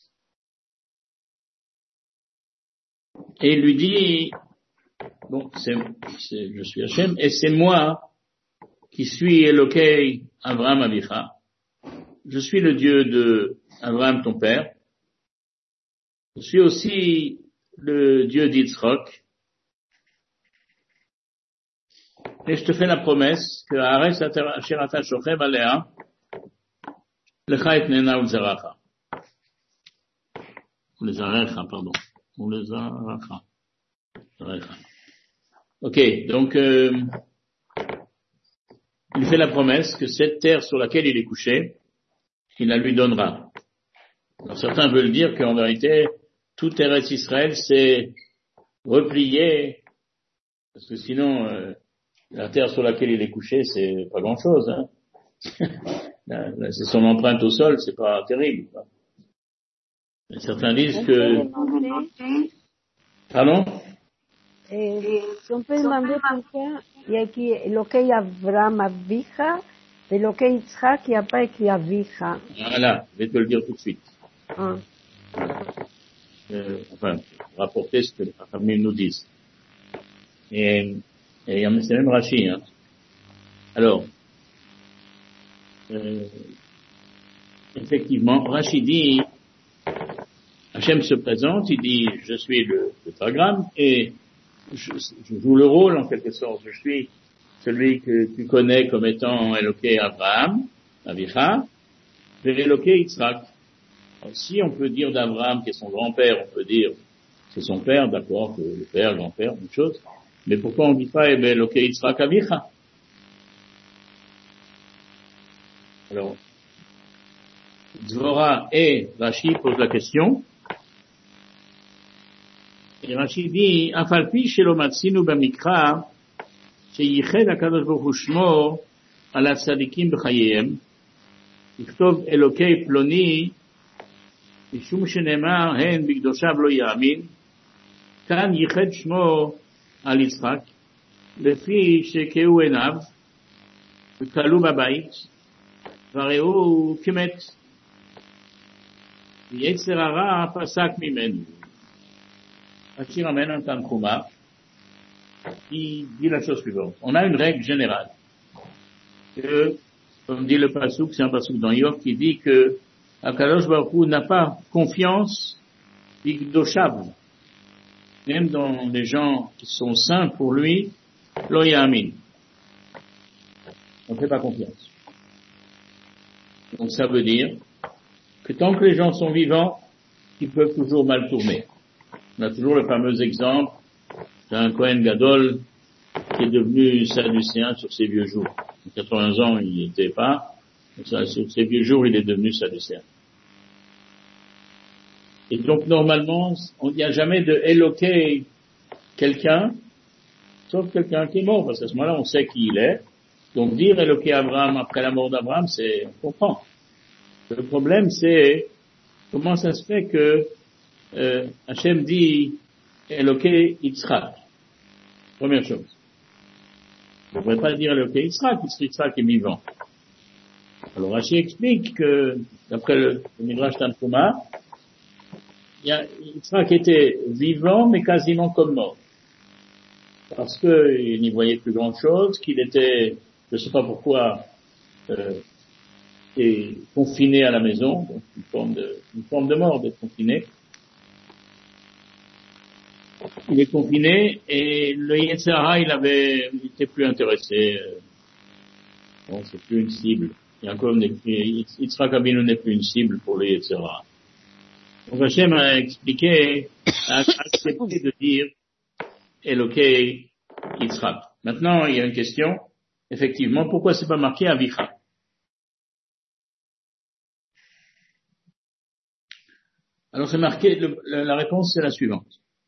Et il lui dit, bon, c'est, c'est, je suis Hachem, et c'est moi qui suis Elokei Avraham Avicha. Je suis le Dieu de Abraham, ton père. Je suis aussi le Dieu d'Yitzhak. Et je te fais la promesse que Haaretz asher ata shochev alea, lecha etnena ulzeracha. Ulzeracha, pardon. Ulzeracha. Ok, donc euh, il fait la promesse que cette terre sur laquelle il est couché, il la lui donnera. Alors certains veulent dire qu'en vérité, tout Eretz Israël s'est replié, parce que sinon, euh, la terre sur laquelle il est couché, c'est pas grand-chose. Hein. là, là, c'est son empreinte au sol, c'est pas terrible. Quoi. Certains disent que... Pardon? Eh, si on peut demander pourquoi il y a écrit Elokei Avram Avicha, Elokei Yitzhak, il n'y a pas écrit Avicha. Voilà, je vais te le dire tout de suite. Ah. Euh, enfin, rapporter ce que les familles nous disent. Et, et c'est même Rashi, hein. Alors, euh, effectivement, Rashi dit, Hachem se présente, il dit, je suis le tétragramme, et je, je joue le rôle, en quelque sorte. Je suis celui que tu connais comme étant Elokei Abraham, Avicha, et Elokei Yitzhak. Si on peut dire d'Abraham qui est son grand-père, on peut dire c'est son père, d'accord, que le père, le grand-père, une chose. Mais pourquoi on ne dit pas Elokei Yitzhak Avicha? Alors, Dvorah et Rashi posent la question. Et Rashi dit, Afalpi shelo matzinu b'mikra, sheyichad HaKadosh Baruch Hu shmo al hatzadikim b'chayeihem, יכתוב אלוקי פלוני, משום שנאמר, הן בקדושיו לא יאמין, כאן ייחד שמו על יצחק, לפי שכהו עיניו, וכלו בבית, וראו כמת, ויצר הרע פסק ממנו. Rashi ramène un Tanchuma qui dit la chose suivante. On a une règle générale que, comme dit le Passouk, c'est un Passouk dans Yov qui dit que Akadosh Baruch Hu n'a pas confiance d'Ikdoshav, même dans les gens qui sont saints pour lui, Lo Yamin. On ne fait pas confiance. Donc ça veut dire que tant que les gens sont vivants, ils peuvent toujours mal tourner. On a toujours le fameux exemple d'un Kohen Gadol qui est devenu sadducéen sur ses vieux jours. À quatre-vingts ans, il n'y était pas. Sur ses vieux jours, il est devenu sadducéen. Et donc, normalement, il n'y a jamais de éloquer quelqu'un, sauf quelqu'un qui est mort, parce qu'à ce moment-là, on sait qui il est. Donc, dire éloquer Abraham après la mort d'Abraham, c'est, on comprend. Le problème, c'est comment ça se fait que Euh, Hachem dit Elokei Yitzhak. Première chose. On ne devrait pas dire Elokei Yitzhak, puisque Yitzhak est vivant. Alors Rashi explique que, d'après le, le Midrash Tanchuma, Yitzhak était vivant, mais quasiment comme mort. Parce qu'il n'y voyait plus grand chose, qu'il était, je ne sais pas pourquoi, euh, est confiné à la maison, donc une forme de, une forme de mort d'être confiné. Il est confiné et le Yetzer Hara, il avait, il était plus intéressé. Bon, c'est plus une cible. Yaakov n'est plus, Yitzhak Avinu n'est plus une cible pour le Yetzer Hara. Donc Hachem a expliqué, a accepté de dire Elokei Yitzhak. Maintenant, il y a une question. Effectivement, pourquoi c'est pas marqué Avicha? Alors c'est marqué, le, la réponse c'est la suivante.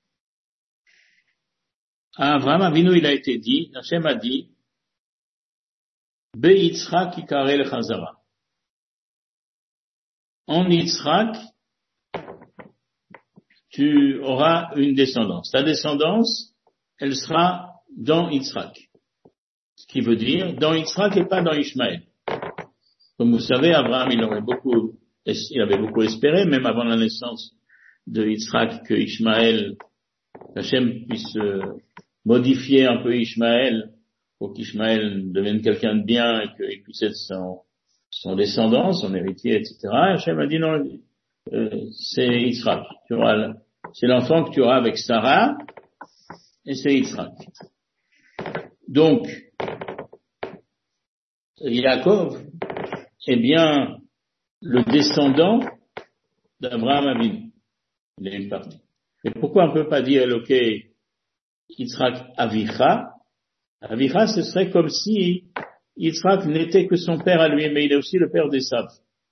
À Abraham Avinu, il a été dit, Hachem a dit, Be Yitzhak Yikare Lechazara. En Yitzhak, tu auras une descendance. Ta descendance, elle sera dans Yitzhak. Ce qui veut dire, dans Yitzhak et pas dans Ishmaël. Comme vous savez, Abraham, il aurait beaucoup, il avait beaucoup espéré, même avant la naissance de Yitzhak, que Ishmaël, Hachem puisse modifier un peu Ishmaël pour qu'Ishmaël devienne quelqu'un de bien et qu'il puisse être son, son descendant, son héritier, et cetera. Hachem a dit non, euh, c'est Yitzhak. Tu auras, c'est l'enfant que tu auras avec Sarah et c'est Yitzhak. Donc, Yaakov est bien le descendant d'Abraham Avinu. Il est une partie. Et pourquoi on ne peut pas dire Elokei Yitzhak Avicha? Avicha, ce serait comme si Yitzhak n'était que son père à lui, mais il est aussi le père d'Esav.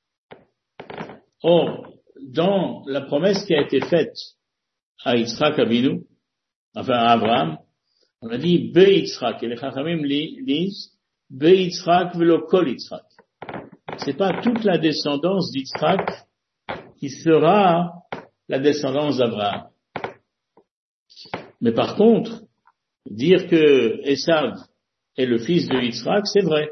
Or, dans la promesse qui a été faite à Yitzhak Avinu, enfin à Abraham, on a dit Be Yitzhak, et les Chachamim lisent Be Yitzhak velo kol Yitzhak. C'est pas toute la descendance d'Yitzhak qui sera la descendance d'Abraham. Mais par contre, dire que Esav est le fils de Yitzhak, c'est vrai.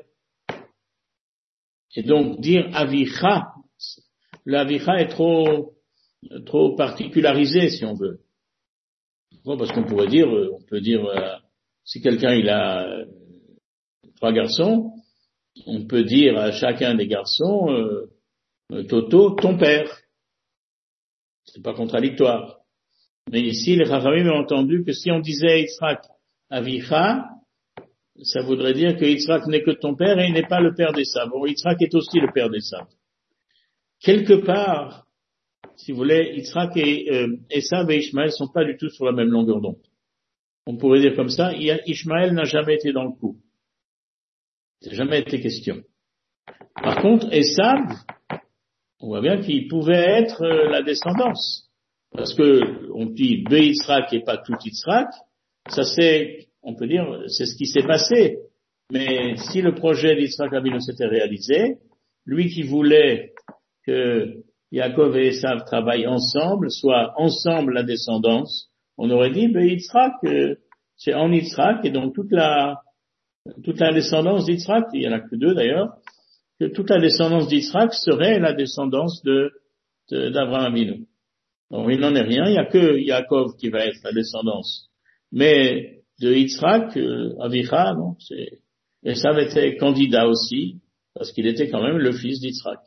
Et donc dire Avicha, l'Avicha est trop, trop particularisé si on veut. Bon, parce qu'on pourrait dire, on peut dire, euh, si quelqu'un il a euh, trois garçons, on peut dire à chacun des garçons, euh, Toto, ton père. C'est pas contradictoire. Mais ici, les Chachamim ont entendu que si on disait Yitzhak Avicha, ça voudrait dire que Yitzhak n'est que ton père et il n'est pas le père d'Esav. Bon, Yitzhak est aussi le père d'Esav. Quelque part, si vous voulez, Yitzhak et euh, Esav et Ishmaël sont pas du tout sur la même longueur d'onde. On pourrait dire comme ça, Ishmaël n'a jamais été dans le coup. Ça n'a jamais été question. Par contre, Esav, on voit bien qu'il pouvait être euh, la descendance. Parce que, on dit, Be Yitzhak et pas tout Yitzhak, ça c'est, on peut dire, c'est ce qui s'est passé. Mais si le projet d'Yitzhak Avinu s'était réalisé, lui qui voulait que Yaakov et Esav travaillent ensemble, soit ensemble la descendance, on aurait dit, ben Yitzhak, euh, c'est en Yitzhak, et donc toute la, toute la descendance d'Yitzhak, il y en a que deux d'ailleurs, que toute la descendance d'Yitzhak serait la descendance de, de d'Abraham Avinu. Donc il n'en est rien, il n'y a que Yaakov qui va être la descendance. Mais de Yitzhak, euh, Avicha, non, c'est, Esav était candidat aussi, parce qu'il était quand même le fils d'Yitzhak.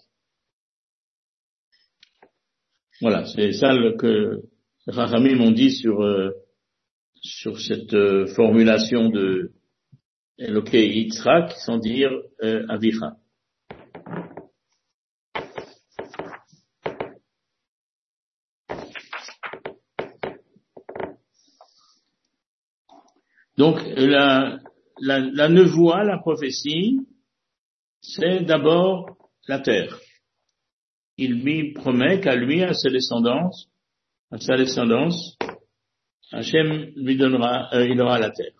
Voilà, c'est ça le, que les Chachamim m'ont dit sur euh, sur cette euh, formulation de Elokei Yitzhak, sans dire euh, Avicha. Donc la la, la nevoie, la prophétie, c'est d'abord la terre. Il lui promet qu'à lui, à ses descendances, à sa descendance, Hachem lui donnera, euh, il aura la terre.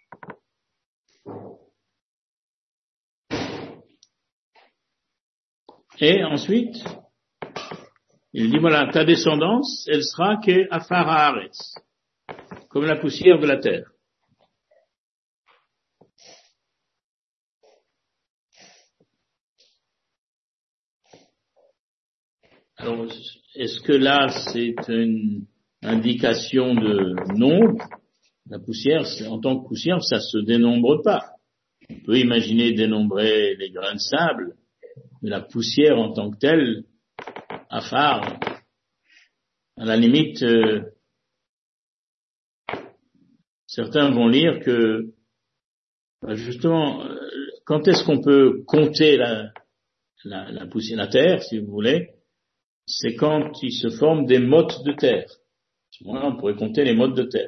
Et ensuite, il dit voilà, ta descendance, elle sera que Afar Haaretz, comme la poussière de la terre. Alors, est-ce que là, c'est une indication de nombre? La poussière, en tant que poussière, ça se dénombre pas. On peut imaginer dénombrer les grains de sable, mais la poussière en tant que telle, Afar, à la limite, euh, certains vont lire que, justement, quand est-ce qu'on peut compter la, la, la poussière, la terre, si vous voulez? C'est quand il se forment des mottes de terre. À ce moment-là, on pourrait compter les mottes de terre.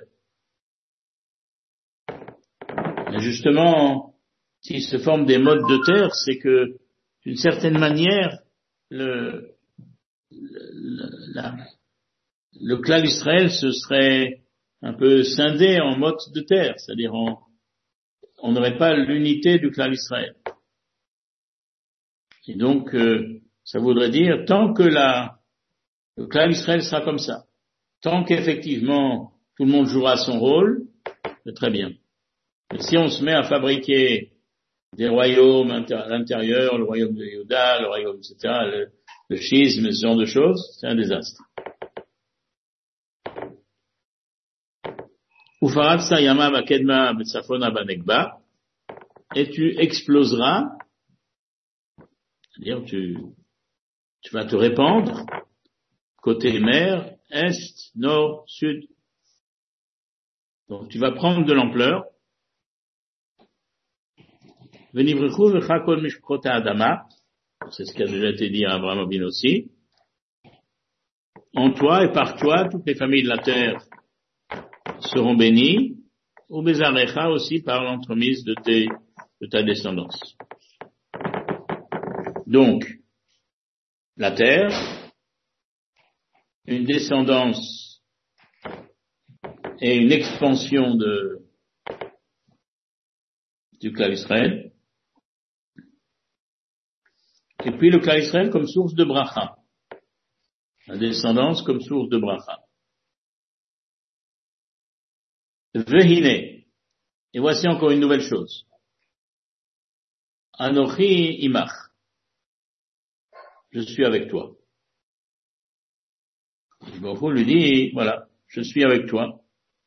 Mais justement, s'il se forment des mottes de terre, c'est que, d'une certaine manière, le, le, la, le clan d'Israël se serait un peu scindé en mottes de terre, c'est-à-dire en, on n'aurait pas l'unité du clan d'Israël. Et donc, euh, ça voudrait dire, tant que la, le clan d'Israël sera comme ça, tant qu'effectivement tout le monde jouera son rôle, c'est très bien. Et si on se met à fabriquer des royaumes à l'intérieur, le royaume de Yehuda, le royaume, et cetera, le, le schisme, ce genre de choses, c'est un désastre. Ufaratsa yama bakedma betsafona banekba, et tu exploseras, c'est-à-dire tu, tu vas te répandre, côté mer, est, nord, sud. Donc tu vas prendre de l'ampleur. Venivrechu vecha kol mishpchot ha'adama, c'est ce qui a déjà été dit à Abraham Avinu aussi. En toi et par toi, toutes les familles de la terre seront bénies, ou bezarecha aussi par l'entremise de tes, de ta descendance. Donc, la terre, une descendance et une expansion de, du clan d'Israël, et puis le clan d'Israël comme source de bracha. la descendance comme source de bracha. Vehine, et voici encore une nouvelle chose. Anochi imach, je suis avec toi. Baruch lui dit, voilà, je suis avec toi.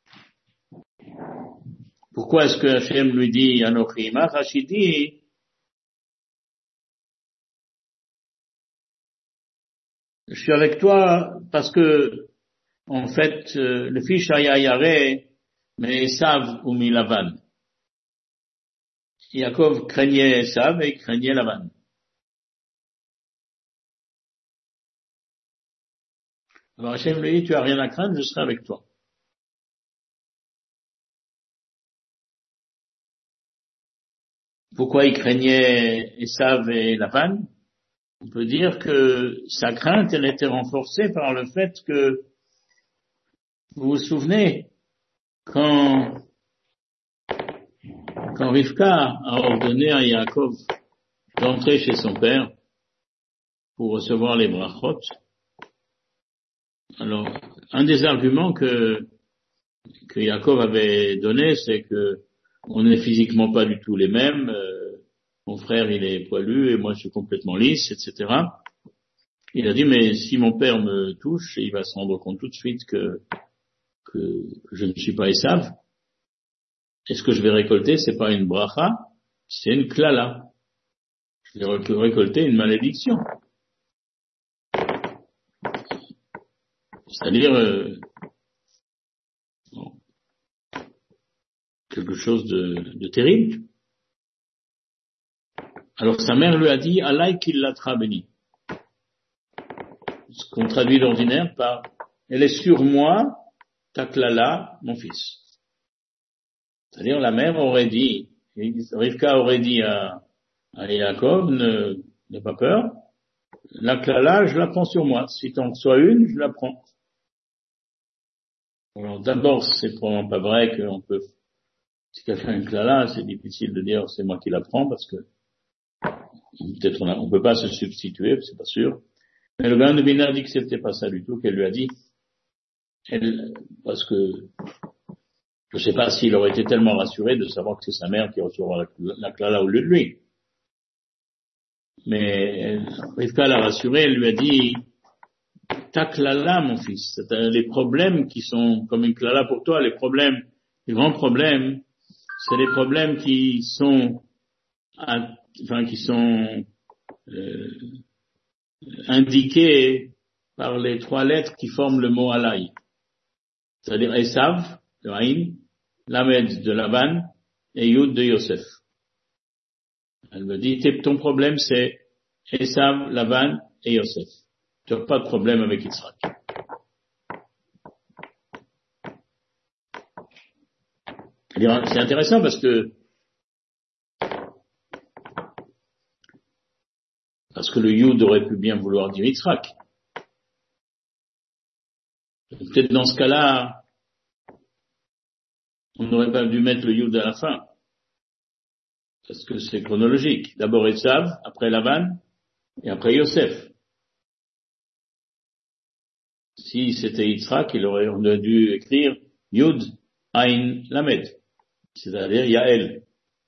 Pourquoi est-ce que Hachem lui dit Anochi imach? Hachem dit, je suis avec toi parce que, en fait, le fils Aya Yare, mais Esav ou Milavan. Yaakov craignait Esav et craignait Lavan. Alors Hachem lui dit, tu as rien à craindre, je serai avec toi. Pourquoi il craignait Esav et Lavan? On peut dire que sa crainte, elle était renforcée par le fait que, vous vous souvenez, quand, quand Rivka a ordonné à Yaakov d'entrer chez son père pour recevoir les brachot, alors, un des arguments que, que Yaakov avait donné, c'est que on n'est physiquement pas du tout les mêmes, euh, mon frère il est poilu et moi je suis complètement lisse, et cetera. Il a dit, mais si mon père me touche, il va se rendre compte tout de suite que, que, que je ne suis pas Esav. Et ce que je vais récolter, c'est pas une bracha, c'est une klala. Je vais récolter une malédiction. C'est-à-dire, euh, bon, quelque chose de, de terrible. Alors sa mère lui a dit, Alay killatra beni. Ce qu'on traduit d'ordinaire par, elle est sur moi, taklala, mon fils. C'est-à-dire, la mère aurait dit, Rivka aurait dit à, à Yaakov, ne, n'aie pas peur, la klala, je la prends sur moi. Si t'en reçois une, je la prends. Alors, d'abord, c'est probablement pas vrai qu'on peut, si quelqu'un a une klala, c'est difficile de dire c'est moi qui la prends parce que, peut-être on, a, on peut pas se substituer, c'est pas sûr. Mais le gars de Bina dit que c'était pas ça du tout, qu'elle lui a dit, elle, parce que, je sais pas s'il aurait été tellement rassuré de savoir que c'est sa mère qui recevra la, la klala au lieu de lui. Mais, Rivka l'a rassuré, elle lui a dit, ta klala, mon fils, c'est les problèmes qui sont comme une klala pour toi, les problèmes, les grands problèmes, c'est les problèmes qui sont, enfin, qui sont, euh, indiqués par les trois lettres qui forment le mot alay. C'est-à-dire Esav, de Haïm, Lamed de Laban, et Yud de Yosef. Elle me dit, ton problème c'est Esav, Laban et Yosef. Tu n'as pas de problème avec Yitzhak. C'est intéressant parce que parce que le Yud aurait pu bien vouloir dire Yitzhak. Peut-être dans ce cas-là, on n'aurait pas dû mettre le Yud à la fin. Parce que c'est chronologique. D'abord Esav, après Laban, et après Yosef. Si c'était Yitzhak, il aurait, on aurait dû écrire Yud, Ain, Lamed. C'est-à-dire Yael.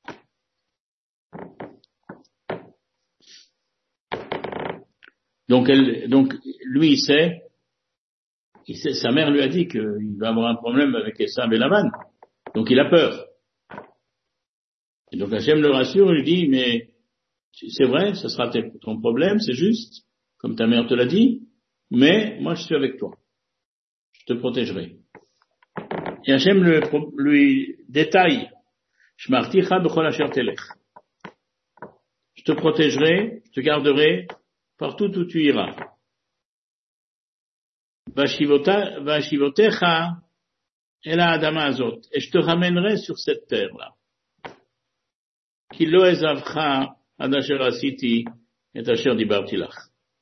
Donc elle, donc, lui, il sait, il sait, sa mère lui a dit qu'il va avoir un problème avec Esav et Laban. Donc il a peur. Et donc Hachem le rassure, il lui dit, mais c'est vrai, ce sera ton problème, c'est juste, comme ta mère te l'a dit, mais moi je suis avec toi. Je te protégerai. Et Hachem lui, lui détaille, Shmarticha b'chol asher telech. Je te protégerai, je te garderai partout où tu iras. Vashivotecha el ha'adama azot. Et je te ramènerai sur cette terre-là. Ki lo ezavcha ad asher asiti et asher dibarti lach.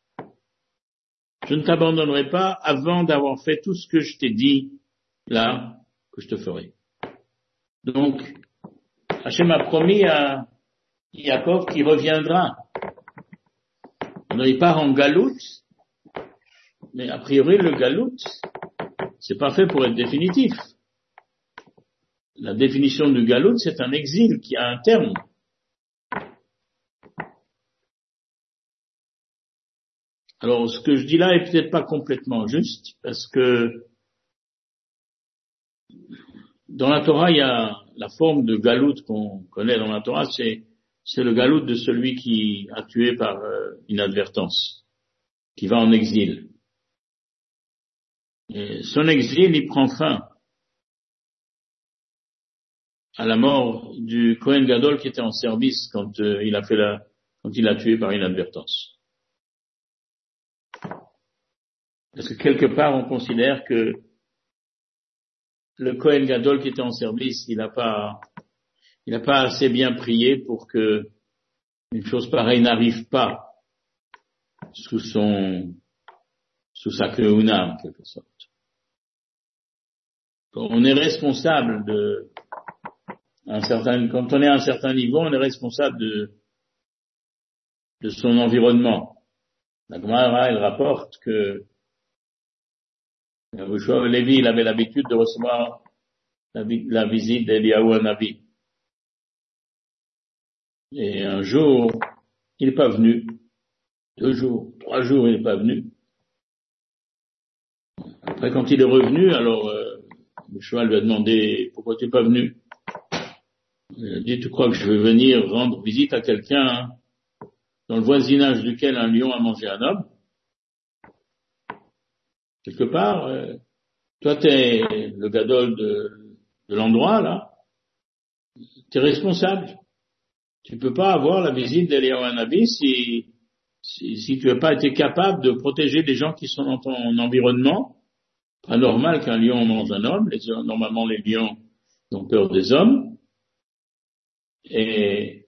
Je ne t'abandonnerai pas avant d'avoir fait tout ce que je t'ai dit là, que je te ferai. Donc, Hachem a promis à Yaakov qu'il reviendra. Il part en galoute, Mais a priori, le galout, c'est pas fait pour être définitif. La définition du galout, c'est un exil qui a un terme. Alors, ce que je dis là est peut-être pas complètement juste, parce que dans la Torah, il y a la forme de galout qu'on connaît dans la Torah, c'est, c'est le galout de celui qui a tué par euh, inadvertance, qui va en exil. Et son exil, il prend fin à la mort du Kohen Gadol qui était en service quand euh, il a fait la, quand il a tué par inadvertance. Parce que quelque part, on considère que le Kohen Gadol qui était en service, il n'a pas, il n'a pas assez bien prié pour que une chose pareille n'arrive pas sous son, sous sa keuna, en quelque sorte. On est responsable de, un certain, quand on est à un certain niveau, on est responsable de, de son environnement. La Gemara, elle rapporte que Yehoshua Lévi, il avait l'habitude de recevoir la, la visite d'Eliyahu Hanavi. Et un jour, il n'est pas venu. Deux jours, trois jours, il n'est pas venu. Après, quand il est revenu, alors, euh, Yehoshua lui a demandé, pourquoi tu n'es pas venu? Il a dit, tu crois que je vais venir rendre visite à quelqu'un, hein, dans le voisinage duquel un lion a mangé un homme? Quelque part, euh, toi, t'es le gadol de, de l'endroit, là. T'es responsable. Tu peux pas avoir la visite d'Eliyahu Hanavi si, si, si tu n'as pas été capable de protéger les gens qui sont dans ton environnement. Pas normal qu'un lion mange un homme. Les, normalement, les lions ont peur des hommes. Et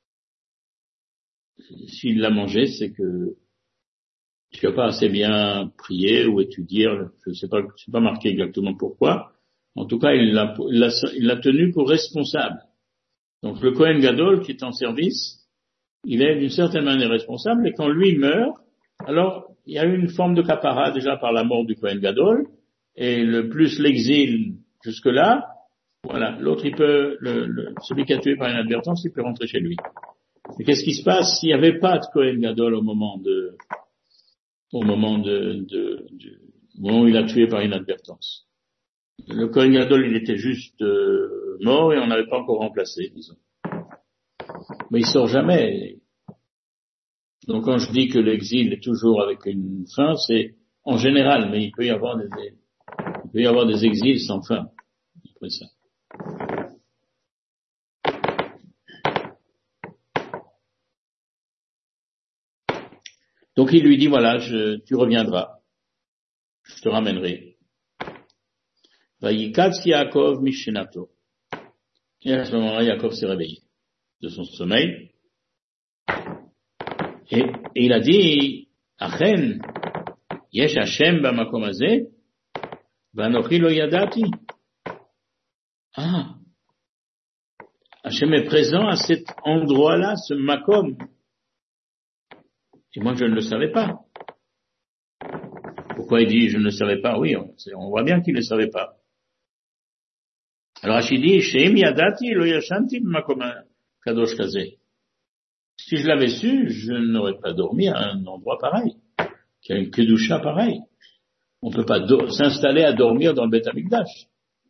s'il l'a mangé, c'est que tu n'as pas assez bien prié ou étudié. Je ne sais pas, je sais pas marqué exactement pourquoi. En tout cas, il l'a, il l'a, il l'a tenu pour responsable. Donc, le Kohen Gadol qui est en service, il est d'une certaine manière responsable. Et quand lui meurt, alors il y a eu une forme de capara déjà par la mort du Kohen Gadol, et le plus l'exil jusque-là. Voilà, l'autre, il peut, le, le, celui qui a tué par inadvertance, il peut rentrer chez lui. Et qu'est-ce qui se passe s'il n'y avait pas de Kohen Gadol au moment de, au moment de, de, de, au moment où il a tué par inadvertance? Le Kohen Gadol, il était juste euh, mort et on n'avait pas encore remplacé, disons. Mais il sort jamais. Donc quand je dis que l'exil est toujours avec une fin, c'est en général, mais il peut y avoir des, il peut y avoir des exils sans fin. Après ça. Donc il lui dit, voilà, je, tu reviendras. Je te ramènerai. Vayikatz Yaakov Mishinato. Et à ce moment-là, Yaakov s'est réveillé de son sommeil. Et, et il a dit, Achen, Yesh Hashem b'makom hazeh, v'anochi lo yadati. Ah, Hashem est présent à cet endroit-là, ce makom. Et moi, je ne le savais pas. Pourquoi il dit, je ne le savais pas? Oui, on, on voit bien qu'il ne le savait pas. Alors, Rachid dit, Sheim yadati lo yashanti b'makom kadosh kazeh. Si je l'avais su, je n'aurais pas dormi à un endroit pareil, qui a une kedusha pareille. On ne peut pas do- s'installer à dormir dans le Beth Amikdash.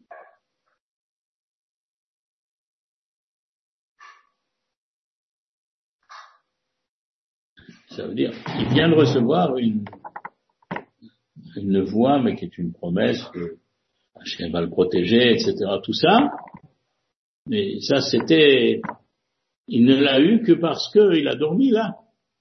Ça veut dire, il vient de recevoir une, une voix, mais qui est une promesse que Hachem va le protéger, et cetera. Tout ça. Mais ça, c'était, il ne l'a eu que parce qu'il a dormi là.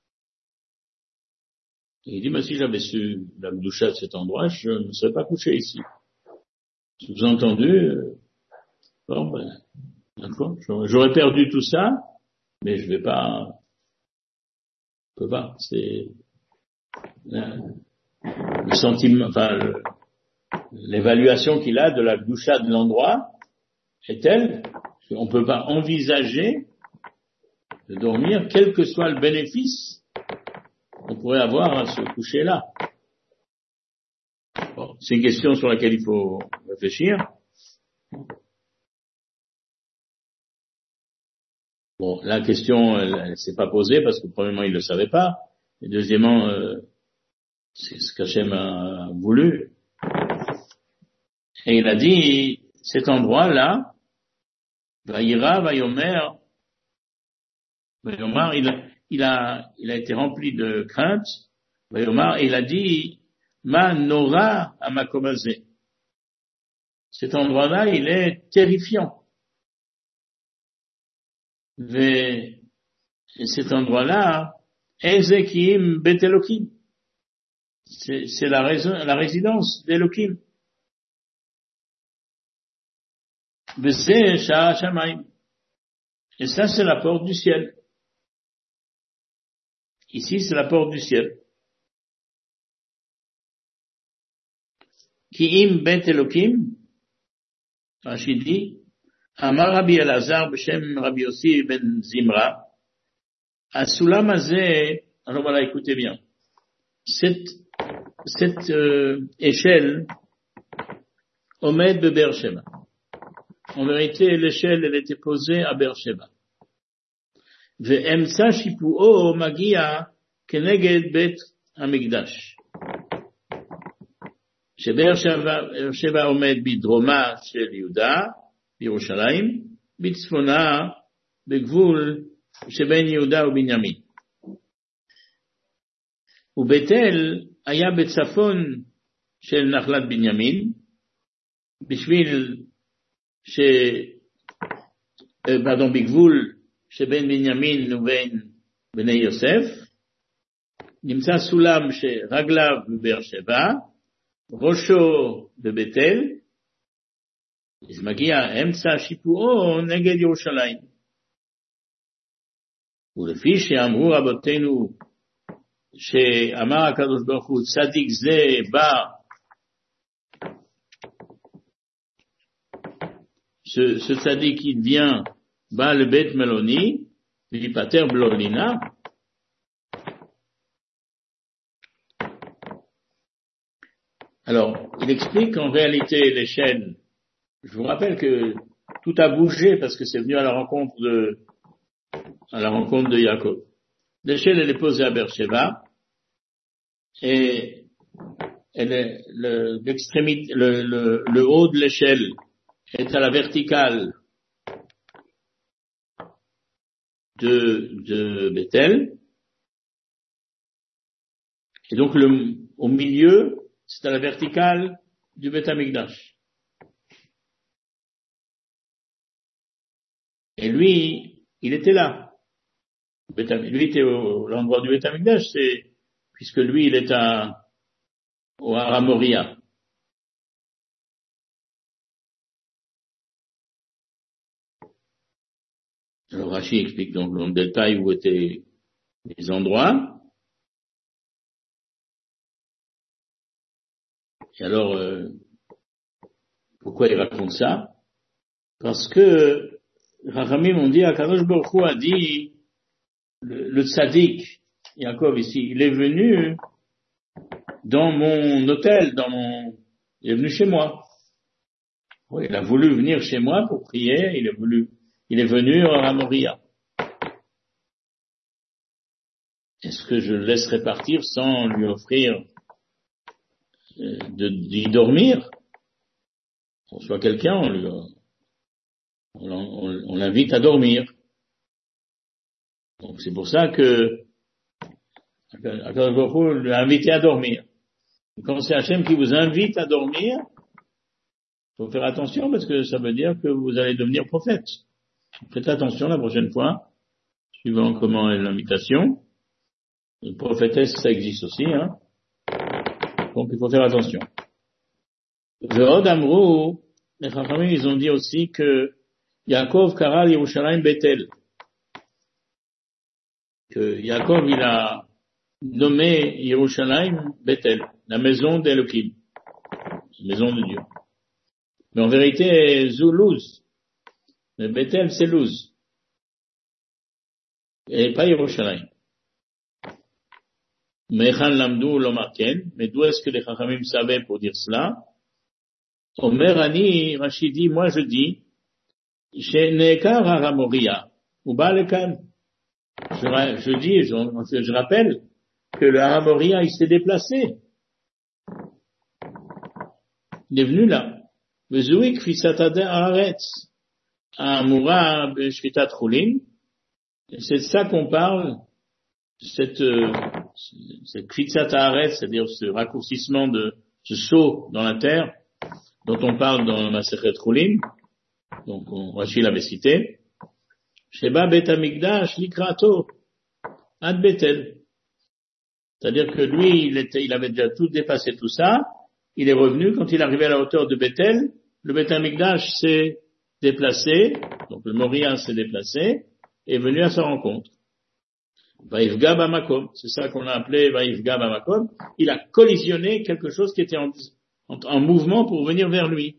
Et il dit, mais si j'avais su la Kedusha de cet endroit, je ne serais pas couché ici. Sous-entendu, euh, bon, ben, d'accord, j'aurais perdu tout ça, mais je vais pas, je peux pas, c'est, euh, le sentiment, enfin, le, l'évaluation qu'il a de la Kedusha de l'endroit est telle qu'on ne peut pas envisager de dormir, quel que soit le bénéfice qu'on pourrait avoir à se coucher là. Bon, c'est une question sur laquelle il faut réfléchir. Bon, la question, elle, elle s'est pas posée parce que premièrement, il le savait pas. Et deuxièmement, euh, c'est ce qu'Hachem a voulu. Et il a dit, cet endroit-là, Vaïra, Vaïomer, Vaïomar, il a, il a, il a été rempli de crainte, Vaïomar, et il a dit, Ma Nora Amakomazé. Cet endroit-là, il est terrifiant. Et cet endroit-là, Ezekim Betelokim. C'est, c'est la, raison, la résidence d'Elokim. Et ça, c'est la porte du ciel. Ici, c'est la porte du ciel. Ki'im bet Elokim, Rachid dit, Amar Rabbi Elazar b'shem Rabbi Yossi ben Zimra, Asulam Azeh, alors voilà, écoutez bien. Cette, cette euh, échelle, Omed de Beersheba. En vérité, l'échelle, elle était posée à Beersheba. Ve'emsa shipu'o magia keneged bet hamikdash. שבאר עומד בדרומה של יהודה, בירושלים, בצפונה, בגבול שבין יהודה ובנימין. ובית-אל היה בצפון של נחלת בנימין, בשביל ש... פרדון, בגבול שבין בנימין ובין בני יוסף, נמצא סולם שרגליו בבאר שבע, ראשו בבית אל, אז מגיע אמצע שיפועו נגד ירושלים. ולפי שאמרו רבותינו, שאמר הקדוש ברוך הוא, צדיק זה בא, ce, ce tzaddik qui vient, bas le bet meloni, vipater blolina. Alors, il explique qu'en réalité, l'échelle, je vous rappelle que tout a bougé parce que c'est venu à la rencontre de, à la rencontre de Jacob. L'échelle, elle est posée à Beersheba, et elle est, le, l'extrémité, le, le, le haut de l'échelle est à la verticale de, de Bethel. Et donc, le, au milieu, c'est à la verticale du Beth Amikdash. Et lui, il était là. Lui était au, l'endroit du Beth Amikdash, c'est, puisque lui, il est à, au Har Moria. Alors Rashi explique donc en détail où étaient les endroits. Et alors, euh, pourquoi il raconte ça? Parce que Rachamim ont dit, Akadosh Baruch Hu a dit, le, le tzaddik, Yaakov ici, il est venu dans mon hôtel, dans mon, il est venu chez moi. Oui, il a voulu venir chez moi pour prier, il est voulu, il est venu à Moria. Est-ce que je le laisserai partir sans lui offrir de, d'y dormir? On soit quelqu'un, on, lui, on, on, on l'invite à dormir. Donc c'est pour ça que Akadosh Baruch Hu l'a invité à dormir. Et quand c'est Hachem qui vous invite à dormir, il faut faire attention parce que ça veut dire que vous allez devenir prophète. Faites attention la prochaine fois, suivant comment est l'invitation. Une prophétesse, ça existe aussi, hein. Donc il faut faire attention. Ve'od amru, les Chachamim, ils ont dit aussi que Yaakov kara Yerushalayim Bethel. Que Yaakov, il a nommé Yerushalayim Bethel, la maison d'Elohim, la maison de Dieu. Mais en vérité, Zoulouz. Mais Bethel, c'est Louz. Et pas Yerushalayim. Mechan lamdu lo marken, mais d'où est-ce que les Chachamim savaient pour dire cela? Omer ani, Rashi dit, moi je dis, chez Nekar Haramoria, ou Balekan. Je, je dis, je, je rappelle que le Haramoria, il s'est déplacé. Il est venu là. Vezouik fisatade haaretz. Amura b'shvitat chulin. C'est de ça qu'on parle, cette, euh, cette fisat haaretz, c'est-à-dire ce raccourcissement de, ce saut dans la terre, dont on parle dans Masechet Chulin. Donc, on, Rashi l'avait cité. Sheba bet Hamikdash likrato ad Betel. C'est-à-dire que lui, il était, il avait déjà tout dépassé tout ça. Il est revenu quand il arrivait à la hauteur de Bethel. Le Bet Hamikdash s'est déplacé, donc le Moria s'est déplacé et est venu à sa rencontre. Vaïfga Bamakom, c'est ça qu'on a appelé Vaïfga Bamakom. Il a collisionné quelque chose qui était en, en, en mouvement pour venir vers lui.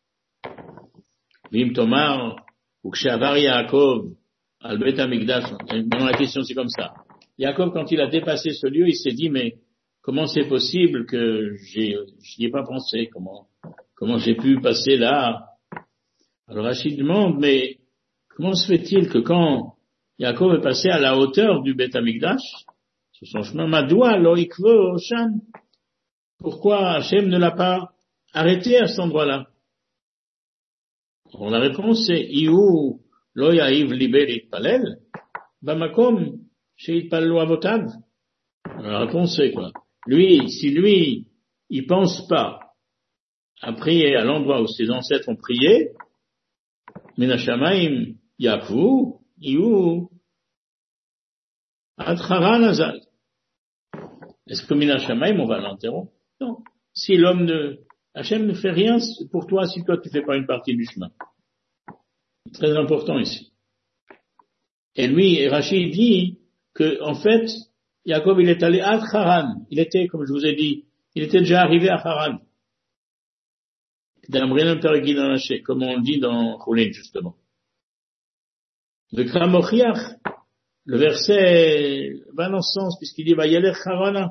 Vim Tomar, ou Kshavar Yaakov, al Bet Hamikdash. Maintenant la question c'est comme ça. Yaakov, quand il a dépassé ce lieu, il s'est dit, mais comment c'est possible que j'ai, j'y ai pas pensé, comment, comment j'ai pu passer là? Alors Rachid demande, mais comment se fait-il que quand Yaakov est passé à la hauteur du Beth Amikdash, sur son chemin, Madoua lo ikvo Osham, pourquoi Hachem ne l'a pas arrêté à cet endroit-là? Alors la réponse c'est, Iou lo ya'iv liber itpalel, bamakom sheitpallu avotav. Alors la réponse c'est quoi? Lui, si lui, il pense pas à prier à l'endroit où ses ancêtres ont prié, Minashamaim Yavu, Iu, Adchara Nazal. Est-ce que Minashamaim, on va l'interrompre? Non. Si l'homme ne, Hachem ne fait rien pour toi si toi tu fais pas une partie du chemin. C'est très important ici. Et lui, Rachid dit que, en fait, Yaakov, il est allé à Haran. Il était, comme je vous ai dit, il était déjà arrivé à Haran. Comme on le dit dans Chulin, justement. Le Kramochiach, le verset va dans ce sens, puisqu'il dit, va y aller Harana.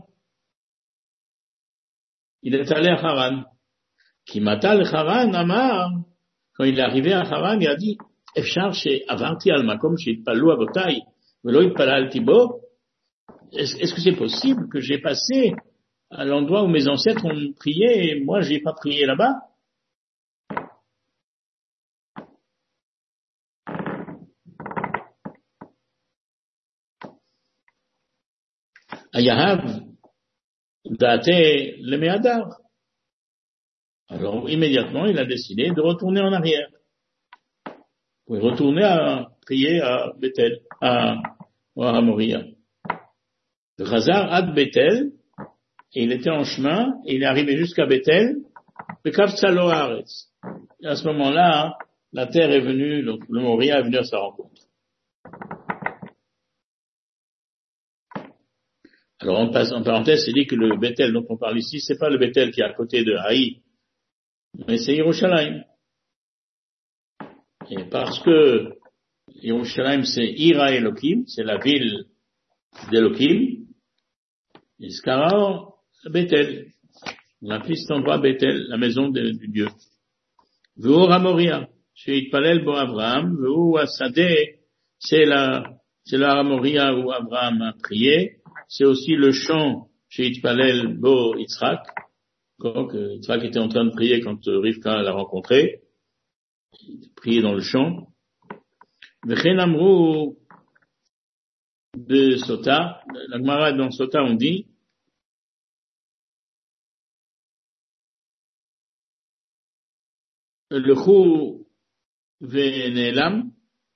Il est allé à Haran. Qui m'attale Haran, Amar. Quand il est arrivé à Haran, il a dit, Efchar chez Avanti al-Makom, chez Itpalou Abotai, Velo Itpalal Tibo. Est-ce, est-ce que c'est possible que j'ai passé à l'endroit où mes ancêtres ont prié et moi j'ai pas prié là-bas? Ayahav date le Meadar. Alors immédiatement il a décidé de retourner en arrière. Pour retourner à prier à Bethel, à, à Moria. De Khazar ad Bethel, et il était en chemin, et il est arrivé jusqu'à Bethel, le Kavtsalo Haaretz. Et à ce moment-là, la terre est venue, donc le Moria est venu à sa rencontre. Alors en, passe, en parenthèse, c'est dit que le Bethel dont on parle ici, c'est pas le Bethel qui est à côté de Haï, mais c'est Yerushalayim. Et parce que Yerushalayim c'est Ira Elohim, c'est la ville d'Elohim, et Skara Bethel. On appelle cet endroit Bethel, la maison de, du Dieu. V'or Hamoria, chez Itpalel bo Abraham, v'or Asadeh, c'est la, c'est la Hamoria où Abraham a prié. C'est aussi le chant chez Itpalel bo Yitzhak. Donc, Yitzhak était en train de prier quand Rivka l'a rencontré. Il priait dans le champ. V'chen amrou de Sota, la Gemara dans Sota on dit, le chou ve'nelam,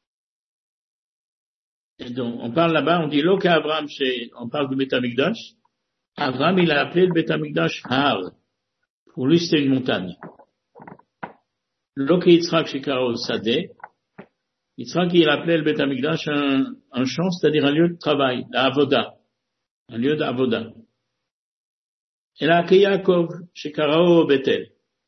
et donc on parle là-bas, on dit l'oka Abraham, on parle du Beth Amikdash. Abraham il a appelé le Beth Amikdash Har, pour lui c'était une montagne. L'oka Yitzhak shekaro Sadeh, Yitzhak il a appelé le Beth Amikdash un, un champ, c'est-à-dire un lieu de travail, la avoda, un lieu d'avoda. Et là, Yaakov shekarao Bethel.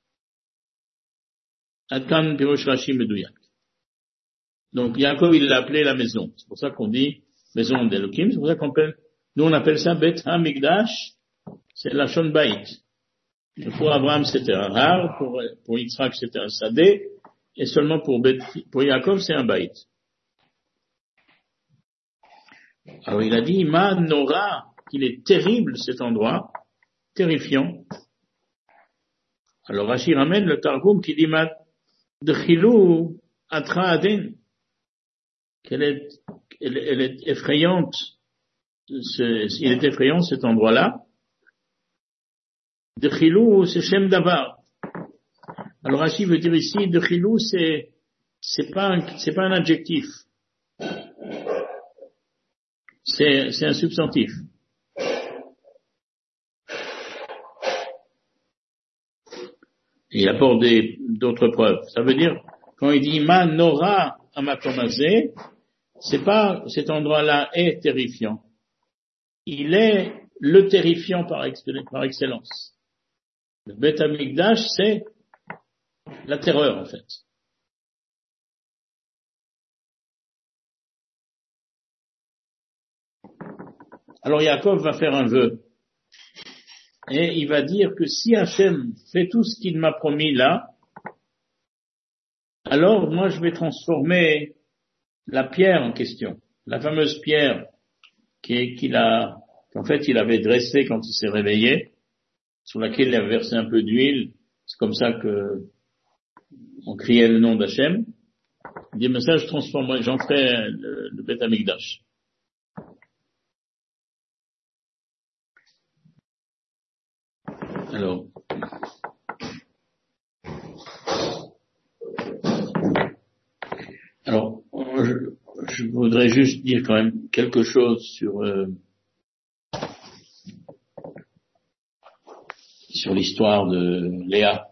Adkan Pirosh Rashi Medouyak. Donc Yaakov il l'a appelé la maison. C'est pour ça qu'on dit maison d'Elohim. C'est pour ça qu'on appelle Nous, on appelle ça Bet HaMikdash, c'est la Shon Bait. Pour Abraham, c'était un rare, pour, pour Yitzhak, c'était un sadé, et seulement pour Bet, pour Yaakov, c'est un Bait. Alors, il a dit, Ma Nora, qu'il est terrible cet endroit, terrifiant. Alors, Rashi ramène le Targum qui dit, Ma D'chilou Atra Aden, qu'elle est, elle, elle est effrayante, ce, il est effrayant cet endroit-là. D'chilou, c'est Shem Davar. Alors, Rashi veut dire ici, D'chilou, c'est, c'est pas un, c'est pas un adjectif. C'est, c'est un substantif. Et il apporte des, d'autres preuves. Ça veut dire, quand il dit Ma Nora Amakomazé, c'est pas, cet endroit-là est terrifiant. Il est le terrifiant par, ex, par excellence. Le Beth Amikdash, c'est la terreur, en fait. Alors Yaakov va faire un vœu. Et il va dire que si Hachem fait tout ce qu'il m'a promis là, alors moi je vais transformer la pierre en question, la fameuse pierre qu'il a, qu'en fait il avait dressée quand il s'est réveillé, sur laquelle il avait versé un peu d'huile. C'est comme ça que on criait le nom d'Hachem. Il dit mais ça je transforme, j'en ferai le, le Beth Amikdash. Alors, alors je, je voudrais juste dire quand même quelque chose sur euh, sur l'histoire de Léa.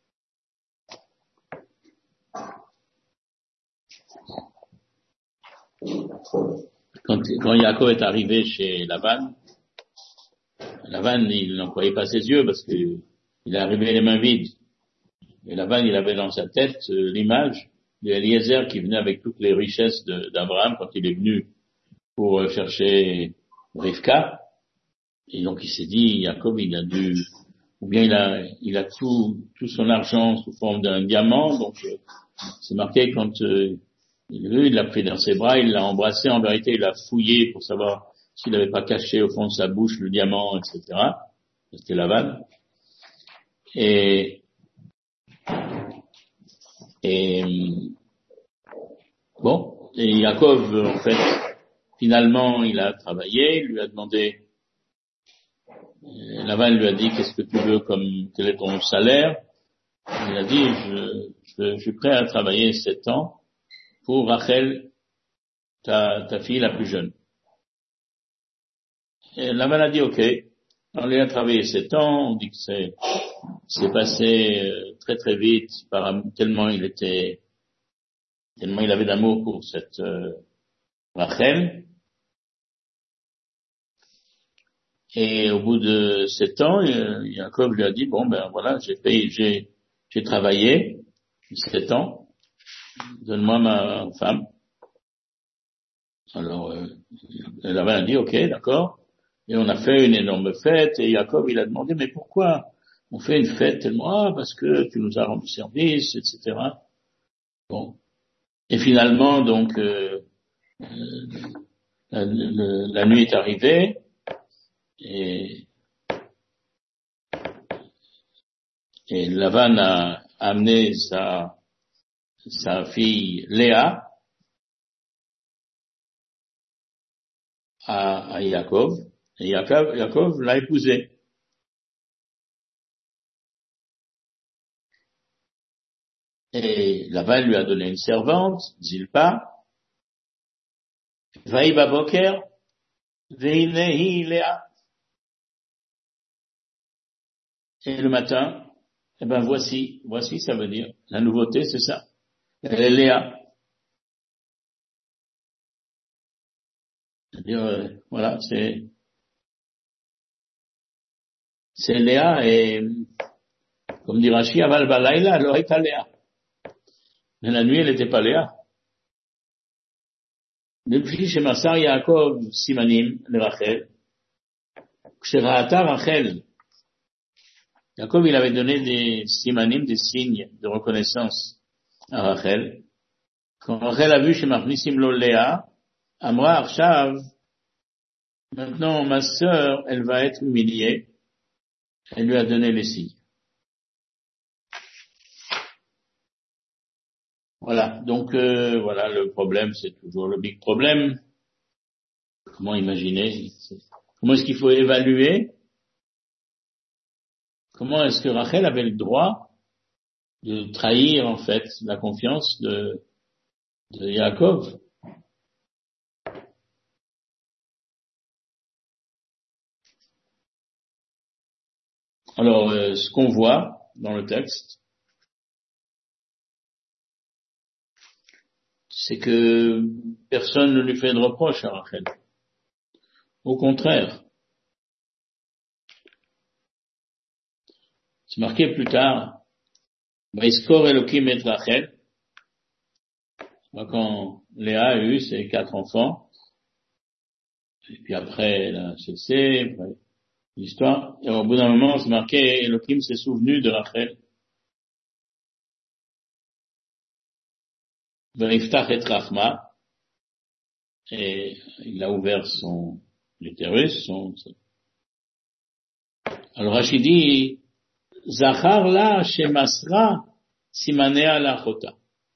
Quand, quand Yaakov est arrivé chez Lavan, Lavan, il n'en croyait pas ses yeux parce que il est arrivé les mains vides. Et Lavan, il avait dans sa tête euh, l'image d'Eliezer qui venait avec toutes les richesses de, d'Abraham quand il est venu pour euh, chercher Rivka. Et donc il s'est dit, Yaakov, il a dû, ou bien il a, il a tout, tout son argent sous forme d'un diamant. Donc euh, c'est marqué quand euh, il l'a pris dans ses bras, il l'a embrassé. En vérité, il l'a fouillé pour savoir s'il n'avait pas caché au fond de sa bouche le diamant, et cetera. C'était Lavan. Et, et, bon, et Yaakov, en fait, finalement, il a travaillé, il lui a demandé, Lavan lui a dit, qu'est-ce que tu veux comme, quel est ton salaire? Il a dit, je, je, je suis prêt à travailler sept ans pour Rachel, ta, ta fille la plus jeune. Et Lavan a dit, ok. On lui a travaillé sept ans, on dit que c'est, c'est passé euh, très très vite, par, tellement il était, tellement il avait d'amour pour cette euh, Rachel. Et au bout de sept ans, euh, Yaakov lui a dit, bon ben voilà, j'ai payé, j'ai, j'ai travaillé sept ans, donne-moi ma femme. Alors, euh, Lavan a dit, ok, d'accord. Et on a fait une énorme fête, et Yaakov, il a demandé, mais pourquoi on fait une fête tellement, ah, parce que tu nous as rendu service, et cetera. Bon. Et finalement, donc, euh, euh, la, le, la nuit est arrivée, et, et Lavan a amené sa, sa fille Léa à, à Yaakov, et Yaakov, Yaakov l'a épousée. Et Lavan lui a donné une servante, Zilpa, Vaïba Boker, Veinehi Léa. Et le matin, eh ben voici, voici ça veut dire, la nouveauté c'est ça. Elle est Léa. C'est-à-dire, euh, voilà, c'est, c'est Léa et, comme dit Rashi, Aval Balaïla, elle aurait été Léa. Mais la nuit, elle n'était pas Léa. Depuis chez Massar Yaakov Simanim, le Rachel, Ksheraata Rachel, Jacob, il avait donné des simanim, des signes de reconnaissance à Rachel. Quand Rachel a vu chez Machnisim lo Léa, Amra Arshav, maintenant ma sœur, elle va être humiliée. Elle lui a donné les signes. Voilà, donc euh, voilà, le problème, c'est toujours le big problème. Comment imaginer? Comment est-ce qu'il faut évaluer? Comment est-ce que Rachel avait le droit de trahir, en fait, la confiance de, de Yaakov? Alors, euh, ce qu'on voit dans le texte, c'est que personne ne lui fait de reproche à Rachel. Au contraire. C'est marqué plus tard, Vaïskor Elohim et Rachel, quand Léa a eu ses quatre enfants, et puis après elle a cessé, après l'histoire, et au bout d'un moment, c'est marqué, Elohim s'est souvenu de Rachel. Vaïftach et Rachma, et il a ouvert son utérus, son... Alors Rachid dit, Zachar la shemasra simanea lachota.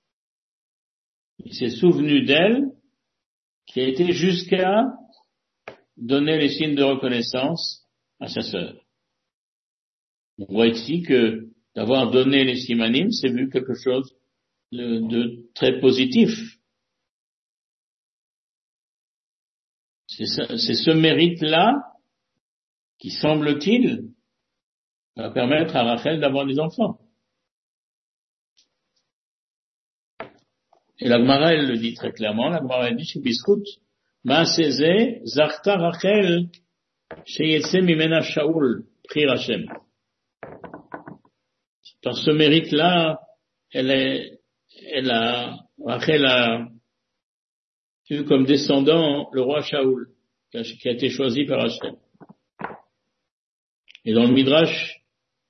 Il s'est souvenu d'elle, qui a été jusqu'à donner les signes de reconnaissance à sa sœur. On voit ici que d'avoir donné les simanim, c'est vu quelque chose de, de très positif. C'est, ça, c'est ce mérite-là qui, semble-t-il, va permettre à Rachel d'avoir des enfants. Et la Gemara, elle le dit très clairement, la Gemara, elle dit chez Biskut, Ma'aseze, Zarta Rachel, Sheyetse Mimena Shaul, Pri Hashem. Par ce mérite-là, elle est, elle a, Rachel a eu comme descendant le roi Shaul, qui a, qui a été choisi par Hashem. Et dans le Midrash,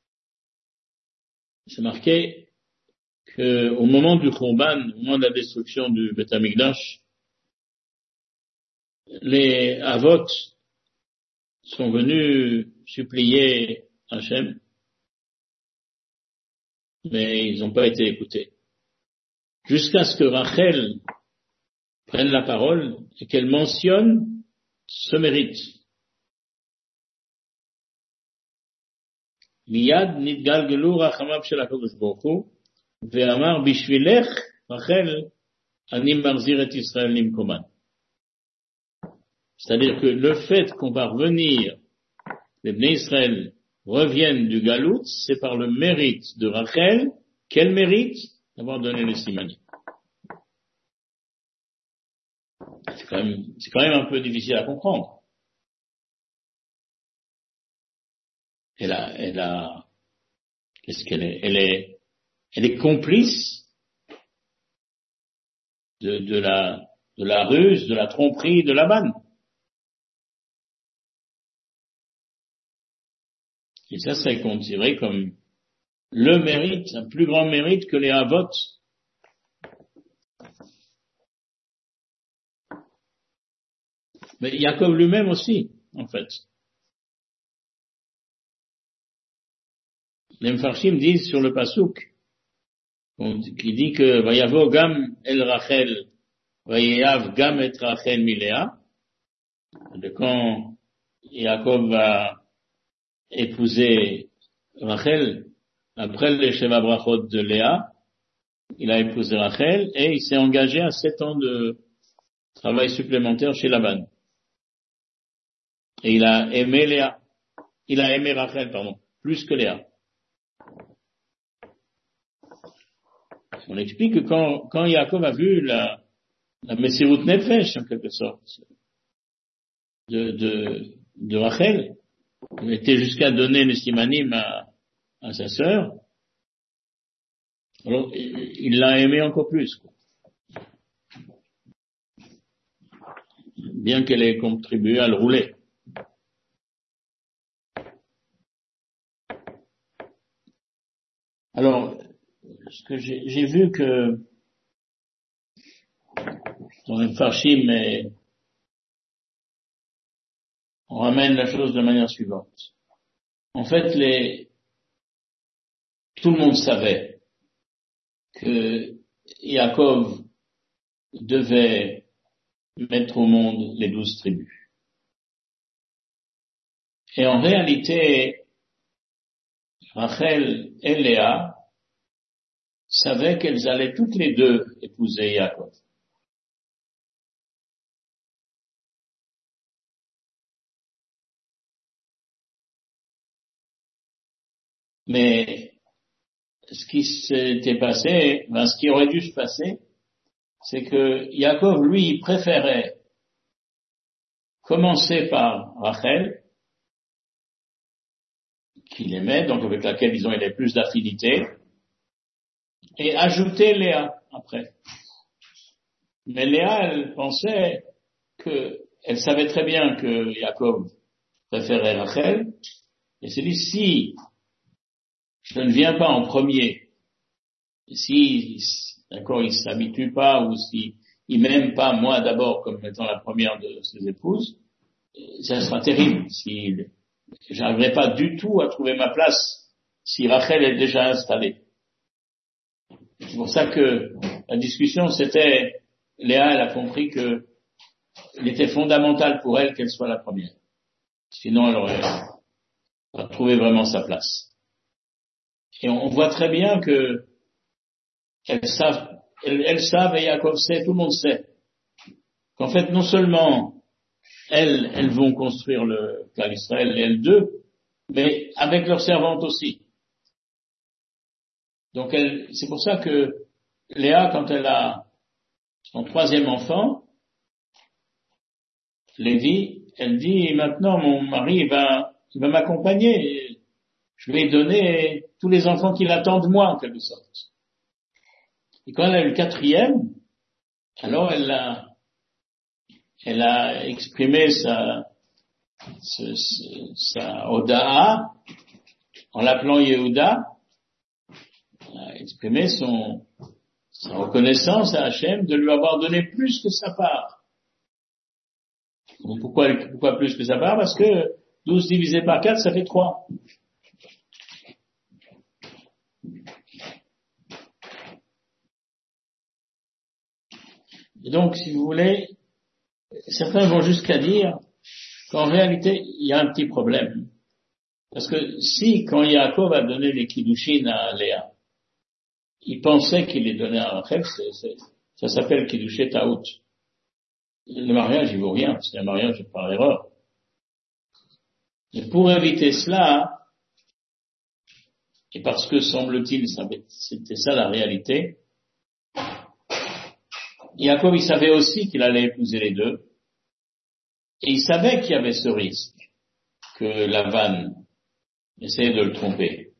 c'est marqué que au moment du Khurban, au moment de la destruction du Beth Amikdash, les Avot sont venus supplier Hashem, mais ils n'ont pas été écoutés. Jusqu'à ce que Rachel prenne la parole et qu'elle mentionne ce mérite. Miyad nitgalgelu rachamav shel HaKadosh Baruch Hu ve'amar bishvilech Rachel ani marzir et Israël nimkoman. C'est-à-dire que le fait qu'on va revenir, les Bnei Israël reviennent du Galout, c'est par le mérite de Rachel. Quel mérite? D'avoir donné les simanim. C'est quand même, c'est quand même un peu difficile à comprendre. Elle a, elle a, qu'est-ce qu'elle est? Elle est, elle est complice de, de la, de la ruse, de la tromperie de Laban. Et ça, c'est considéré comme le mérite, un plus grand mérite que les Havot. Mais Yaakov lui-même aussi, en fait. Les Mfarshim disent sur le Pasuk, qui dit que Vayavo gam el Rachel, Vayav gam et Rachel miléa, de quand Yaakov va épouser Rachel, après les Sheva Brachot de Léa, il a épousé Rachel et il s'est engagé à sept ans de travail supplémentaire chez Laban. Et il a aimé Léa, il a aimé Rachel, pardon, plus que Léa. On explique que quand, quand Yaakov a vu la, la Messirut Nefesh, en quelque sorte, de, de, de Rachel, il était jusqu'à donner le simanim à, à sa sœur, alors il l'a aimé encore plus, quoi. Bien qu'elle ait contribué à le rouler. Alors, ce que j'ai, j'ai vu que dans le Farshim, mais on ramène la chose de manière suivante. En fait, les, tout le monde savait que Yaakov devait mettre au monde les douze tribus. Et en réalité, Rachel et Léa savaient qu'elles allaient toutes les deux épouser Yaakov. Mais ce qui s'était passé, ben, ce qui aurait dû se passer, c'est que Yaakov, lui, préférait commencer par Rachel, qu'il aimait, donc avec laquelle ils ont eu plus d'affinité, et ajouter Léa après. Mais Léa, elle pensait que, elle savait très bien que Yaakov préférait Rachel, et s'est dit, si je ne viens pas en premier, si, d'accord, il s'habitue pas, ou si il m'aime pas moi d'abord comme étant la première de ses épouses, ça sera terrible. Si j'arriverai pas du tout à trouver ma place si Rachel est déjà installée. C'est pour ça que la discussion, c'était, Léa, elle a compris que il était fondamental pour elle qu'elle soit la première. Sinon, elle aurait pas trouvé vraiment sa place. Et on voit très bien que elles savent, elles, elles savent, et Yaakov sait, tout le monde sait, qu'en fait, non seulement elles, elles vont construire le clan Israël, elles deux, mais avec leurs servantes aussi. Donc, elle, c'est pour ça que Léa, quand elle a son troisième enfant, Lévi, elle dit, maintenant, mon mari va, il va m'accompagner. Je vais donner tous les enfants qu'il attend de moi, en quelque sorte. Et quand elle a eu le quatrième, alors elle a, elle a exprimé sa, sa, sa Oda'a, en l'appelant Yehuda, elle a exprimé son, sa reconnaissance à Hachem de lui avoir donné plus que sa part. Donc pourquoi, pourquoi plus que sa part? Parce que douze divisé par quatre, ça fait trois. Et donc, si vous voulez, certains vont jusqu'à dire qu'en réalité, il y a un petit problème. Parce que si, quand Yaakov a donné les kiddushin à Léa, il pensait qu'il les donnait à Rachel, c'est, c'est, ça s'appelle kiddushin taout. Le mariage, il vaut rien, c'est un mariage par erreur. Et pour éviter cela, et parce que semble-t-il, c'était ça la réalité, Yaakov, il savait aussi qu'il allait épouser les deux, et il savait qu'il y avait ce risque, que Lavan essayait de le tromper.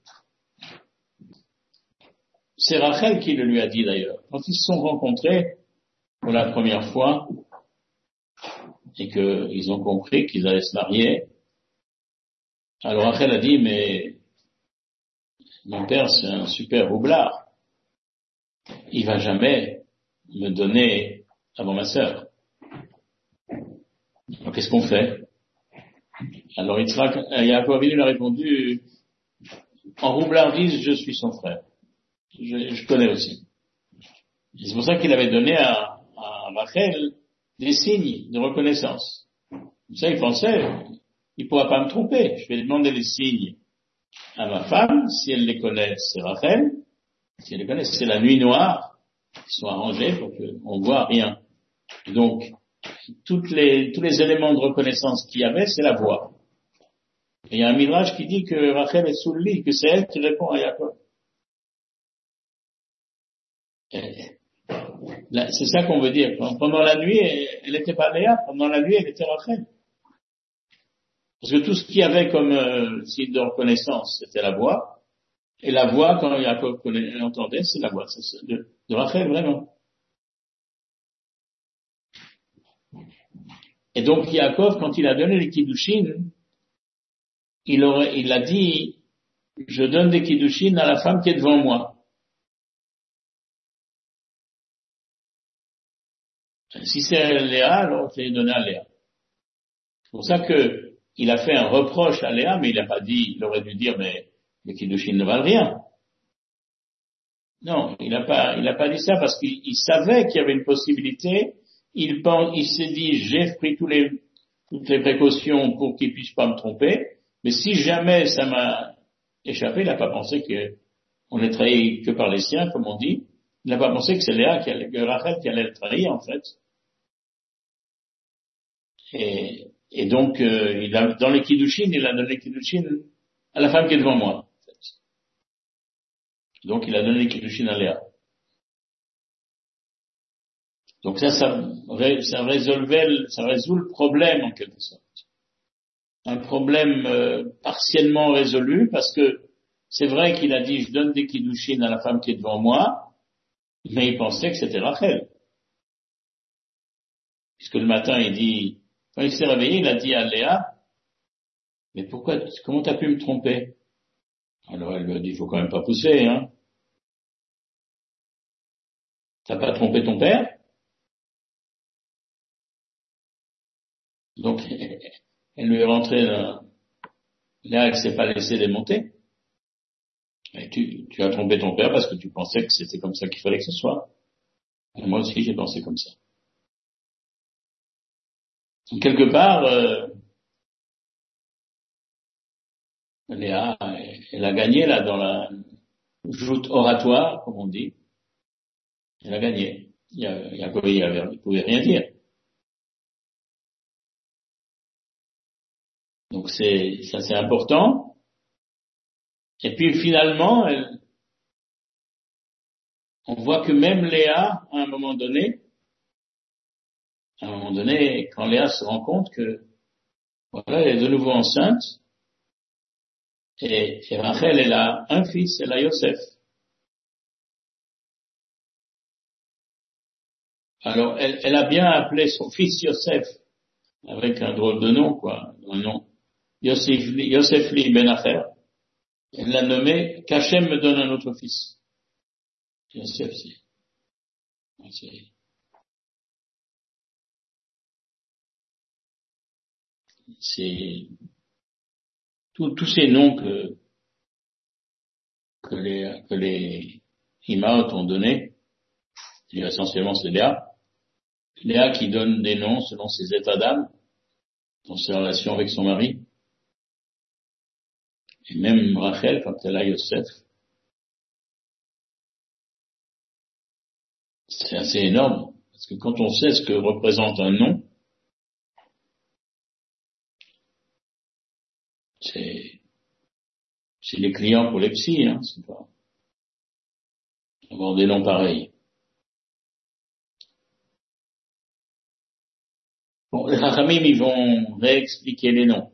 C'est Rachel qui le lui a dit d'ailleurs. Quand ils se sont rencontrés pour la première fois, et qu'ils ont compris qu'ils allaient se marier, alors Rachel a dit, mais mon père c'est un super roublard, il va jamais me donner avant ma sœur. Alors qu'est-ce qu'on fait? Alors Yitzhak, Yaakov lui a répondu, en roublardise, je suis son frère. Je, je connais aussi. Et c'est pour ça qu'il avait donné à, à Rachel des signes de reconnaissance. Comme ça, il pensait, il ne pourra pas me tromper. Je vais demander les signes à ma femme. Si elle les connaît, c'est Rachel. Si elle les connaît, c'est la nuit noire. Ils sont arrangés pour qu'on ne voit rien. Donc, toutes les, tous les éléments de reconnaissance qu'il y avait, c'est la voix. Et il y a un midrash qui dit que Rachel est sous le lit, que c'est elle qui répond à Yaakov. Là, c'est ça qu'on veut dire. Pendant la nuit, elle n'était pas Léa. Pendant la nuit, elle était Rachel. Parce que tout ce qu'il y avait comme euh, signe de reconnaissance, c'était la voix. Et la voix, quand Yaakov l'entendait, c'est la voix c'est de, de Rachel, vraiment. Et donc Yaakov, quand il a donné les kiddushin, il aurait, il a dit, je donne des kiddushin à la femme qui est devant moi. Si c'est Léa, alors je vais donner à Léa. C'est pour ça que il a fait un reproche à Léa, mais il n'a pas dit, il aurait dû dire, mais les kiddushin ne valent rien. Non, il n'a pas, il n'a pas dit ça parce qu'il il savait qu'il y avait une possibilité. Il pense, il s'est dit, j'ai pris tous les, toutes les précautions pour qu'il puisse pas me tromper. Mais si jamais ça m'a échappé, il n'a pas pensé que on est trahi que par les siens, comme on dit. Il n'a pas pensé que c'est Léa qui allait, que Rachel qui allait le trahir, en fait. Et, et donc, euh, il a, dans les kiddushin, il a donné les kiddushin à la femme qui est devant moi, en fait. Donc, il a donné les kiddushin à Léa. Donc ça, ça, ça résolvait, ça résout le problème, en quelque sorte. Un problème euh, partiellement résolu, parce que c'est vrai qu'il a dit, je donne des kiddushin à la femme qui est devant moi, mais il pensait que c'était Rachel. Puisque le matin, il dit, quand il s'est réveillé, il a dit à Léa, mais pourquoi, comment t'as pu me tromper? Alors elle lui a dit, il faut quand même pas pousser, hein. T'as pas trompé ton père? Donc, elle lui est rentrée dans, Léa, elle s'est pas laissée démonter. Et tu, tu as trompé ton père parce que tu pensais que c'était comme ça qu'il fallait que ce soit. Et moi aussi, j'ai pensé comme ça. Donc, quelque part, euh, Léa, elle a gagné là dans la joute oratoire, comme on dit. Elle a gagné. Il y a, il y a, il y avait, il pouvait rien dire. Donc c'est, ça c'est important. Et puis finalement, elle, on voit que même Léa, à un moment donné, à un moment donné, quand Léa se rend compte que, voilà, elle est de nouveau enceinte, et, et Rachel, elle a un fils, elle a Yosef. Alors, elle, elle a bien appelé son fils Yosef, avec un drôle de nom, quoi, un nom. Yosef, Yosef Li Ben Acher. Elle l'a nommé, qu'Hachem me donne un autre fils. Yosef, c'est, c'est, c'est, tous, tous ces noms que, que les, que les Imaot ont donnés, essentiellement c'est Léa. Léa qui donne des noms selon ses états d'âme, dans ses relations avec son mari. Et même Rachel, quand elle a Yosef, c'est assez énorme. Parce que quand on sait ce que représente un nom, c'est, c'est les clients pour les psys, hein, c'est pas, avoir des noms pareils. Bon, les Chachamim, ils vont réexpliquer les noms.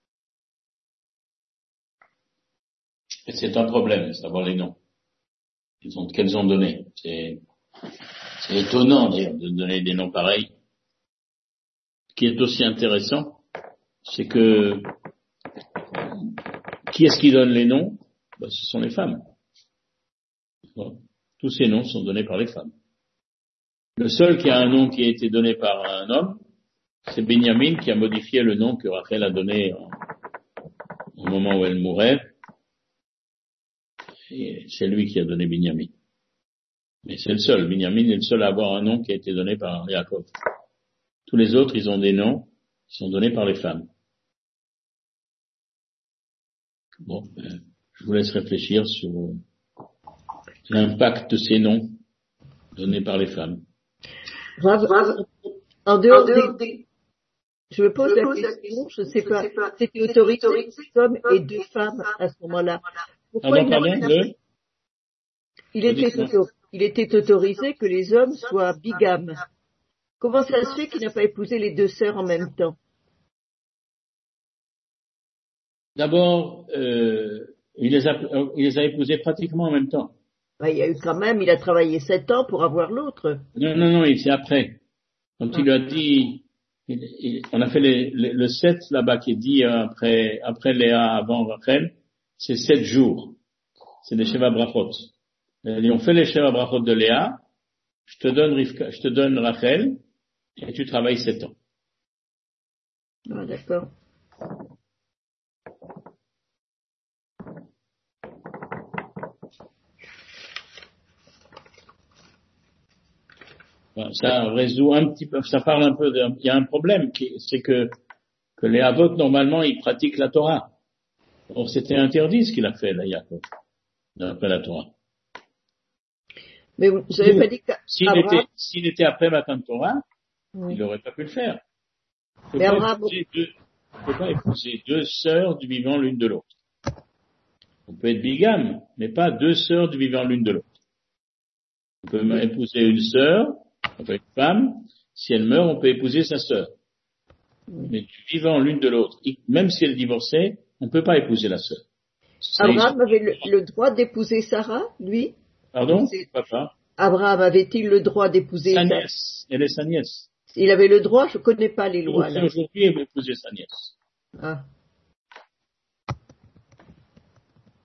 Et c'est un problème, savoir les noms. Ils ont, qu'elles ont donné. C'est, c'est étonnant, d'ailleurs, de donner des noms pareils. Ce qui est aussi intéressant, c'est que, qui est-ce qui donne les noms? Ben, ce sont les femmes. Bon. Tous ces noms sont donnés par les femmes. Le seul qui a un nom qui a été donné par un homme, c'est Binyamin qui a modifié le nom que Rachel a donné en, au moment où elle mourait. Et c'est lui qui a donné Binyamin. Mais c'est le seul. Binyamin est le seul à avoir un nom qui a été donné par Yaakov. Tous les autres, ils ont des noms qui sont donnés par les femmes. Bon, ben, je vous laisse réfléchir sur l'impact de ces noms donnés par les femmes. Bravo. En dehors des... Je me pose la question, je ne sais pas, c'était autorisé deux hommes et deux femmes à ce moment-là. Pourquoi ah bon, pardon, le... il, était auto... il était autorisé que les hommes soient bigames. Comment ça se fait qu'il n'a pas épousé les deux sœurs en même temps? D'abord, euh, il, les a, il les a épousées pratiquement en même temps. Bah, il y a eu quand même, il a travaillé sept ans pour avoir l'autre. Non, non, non, c'est après. Quand ah. il lui a dit, il, il, on a fait les, les, le sept là-bas qui est dit après, après Léa, avant Rachel, c'est sept jours. C'est les Sheva Brachot. Et on fait les Sheva Brachot de Léa, je te donne Rivka, je te donne Rachel, et tu travailles sept ans. Ah, d'accord. Ça résout un petit peu, ça parle un peu de, il y a un problème, qui, c'est que, que les Havot, normalement, ils pratiquent la Torah. Or, c'était interdit ce qu'il a fait, là, Yaakov, d'après la Torah. Mais vous n'avez pas dit s'il qu'Abraham... était, s'il était après Matan Torah, oui. Il n'aurait pas pu le faire. Il ne peut, peut pas épouser deux sœurs du vivant l'une de l'autre. On peut être bigame, mais pas deux sœurs du vivant l'une de l'autre. On peut oui. épouser une sœur, enfin une femme, si elle meurt, on peut épouser sa sœur. Oui. Mais du vivant l'une de l'autre, même si elle est divorcée, on ne peut pas épouser la sœur. Abraham avait le, le droit d'épouser Sarah, lui? Pardon? Papa. Abraham avait-il le droit d'épouser sa nièce? Elle est sa nièce. Il avait le droit, je ne connais pas les lois. Là. Aujourd'hui, il veut épouser sa nièce. Ah.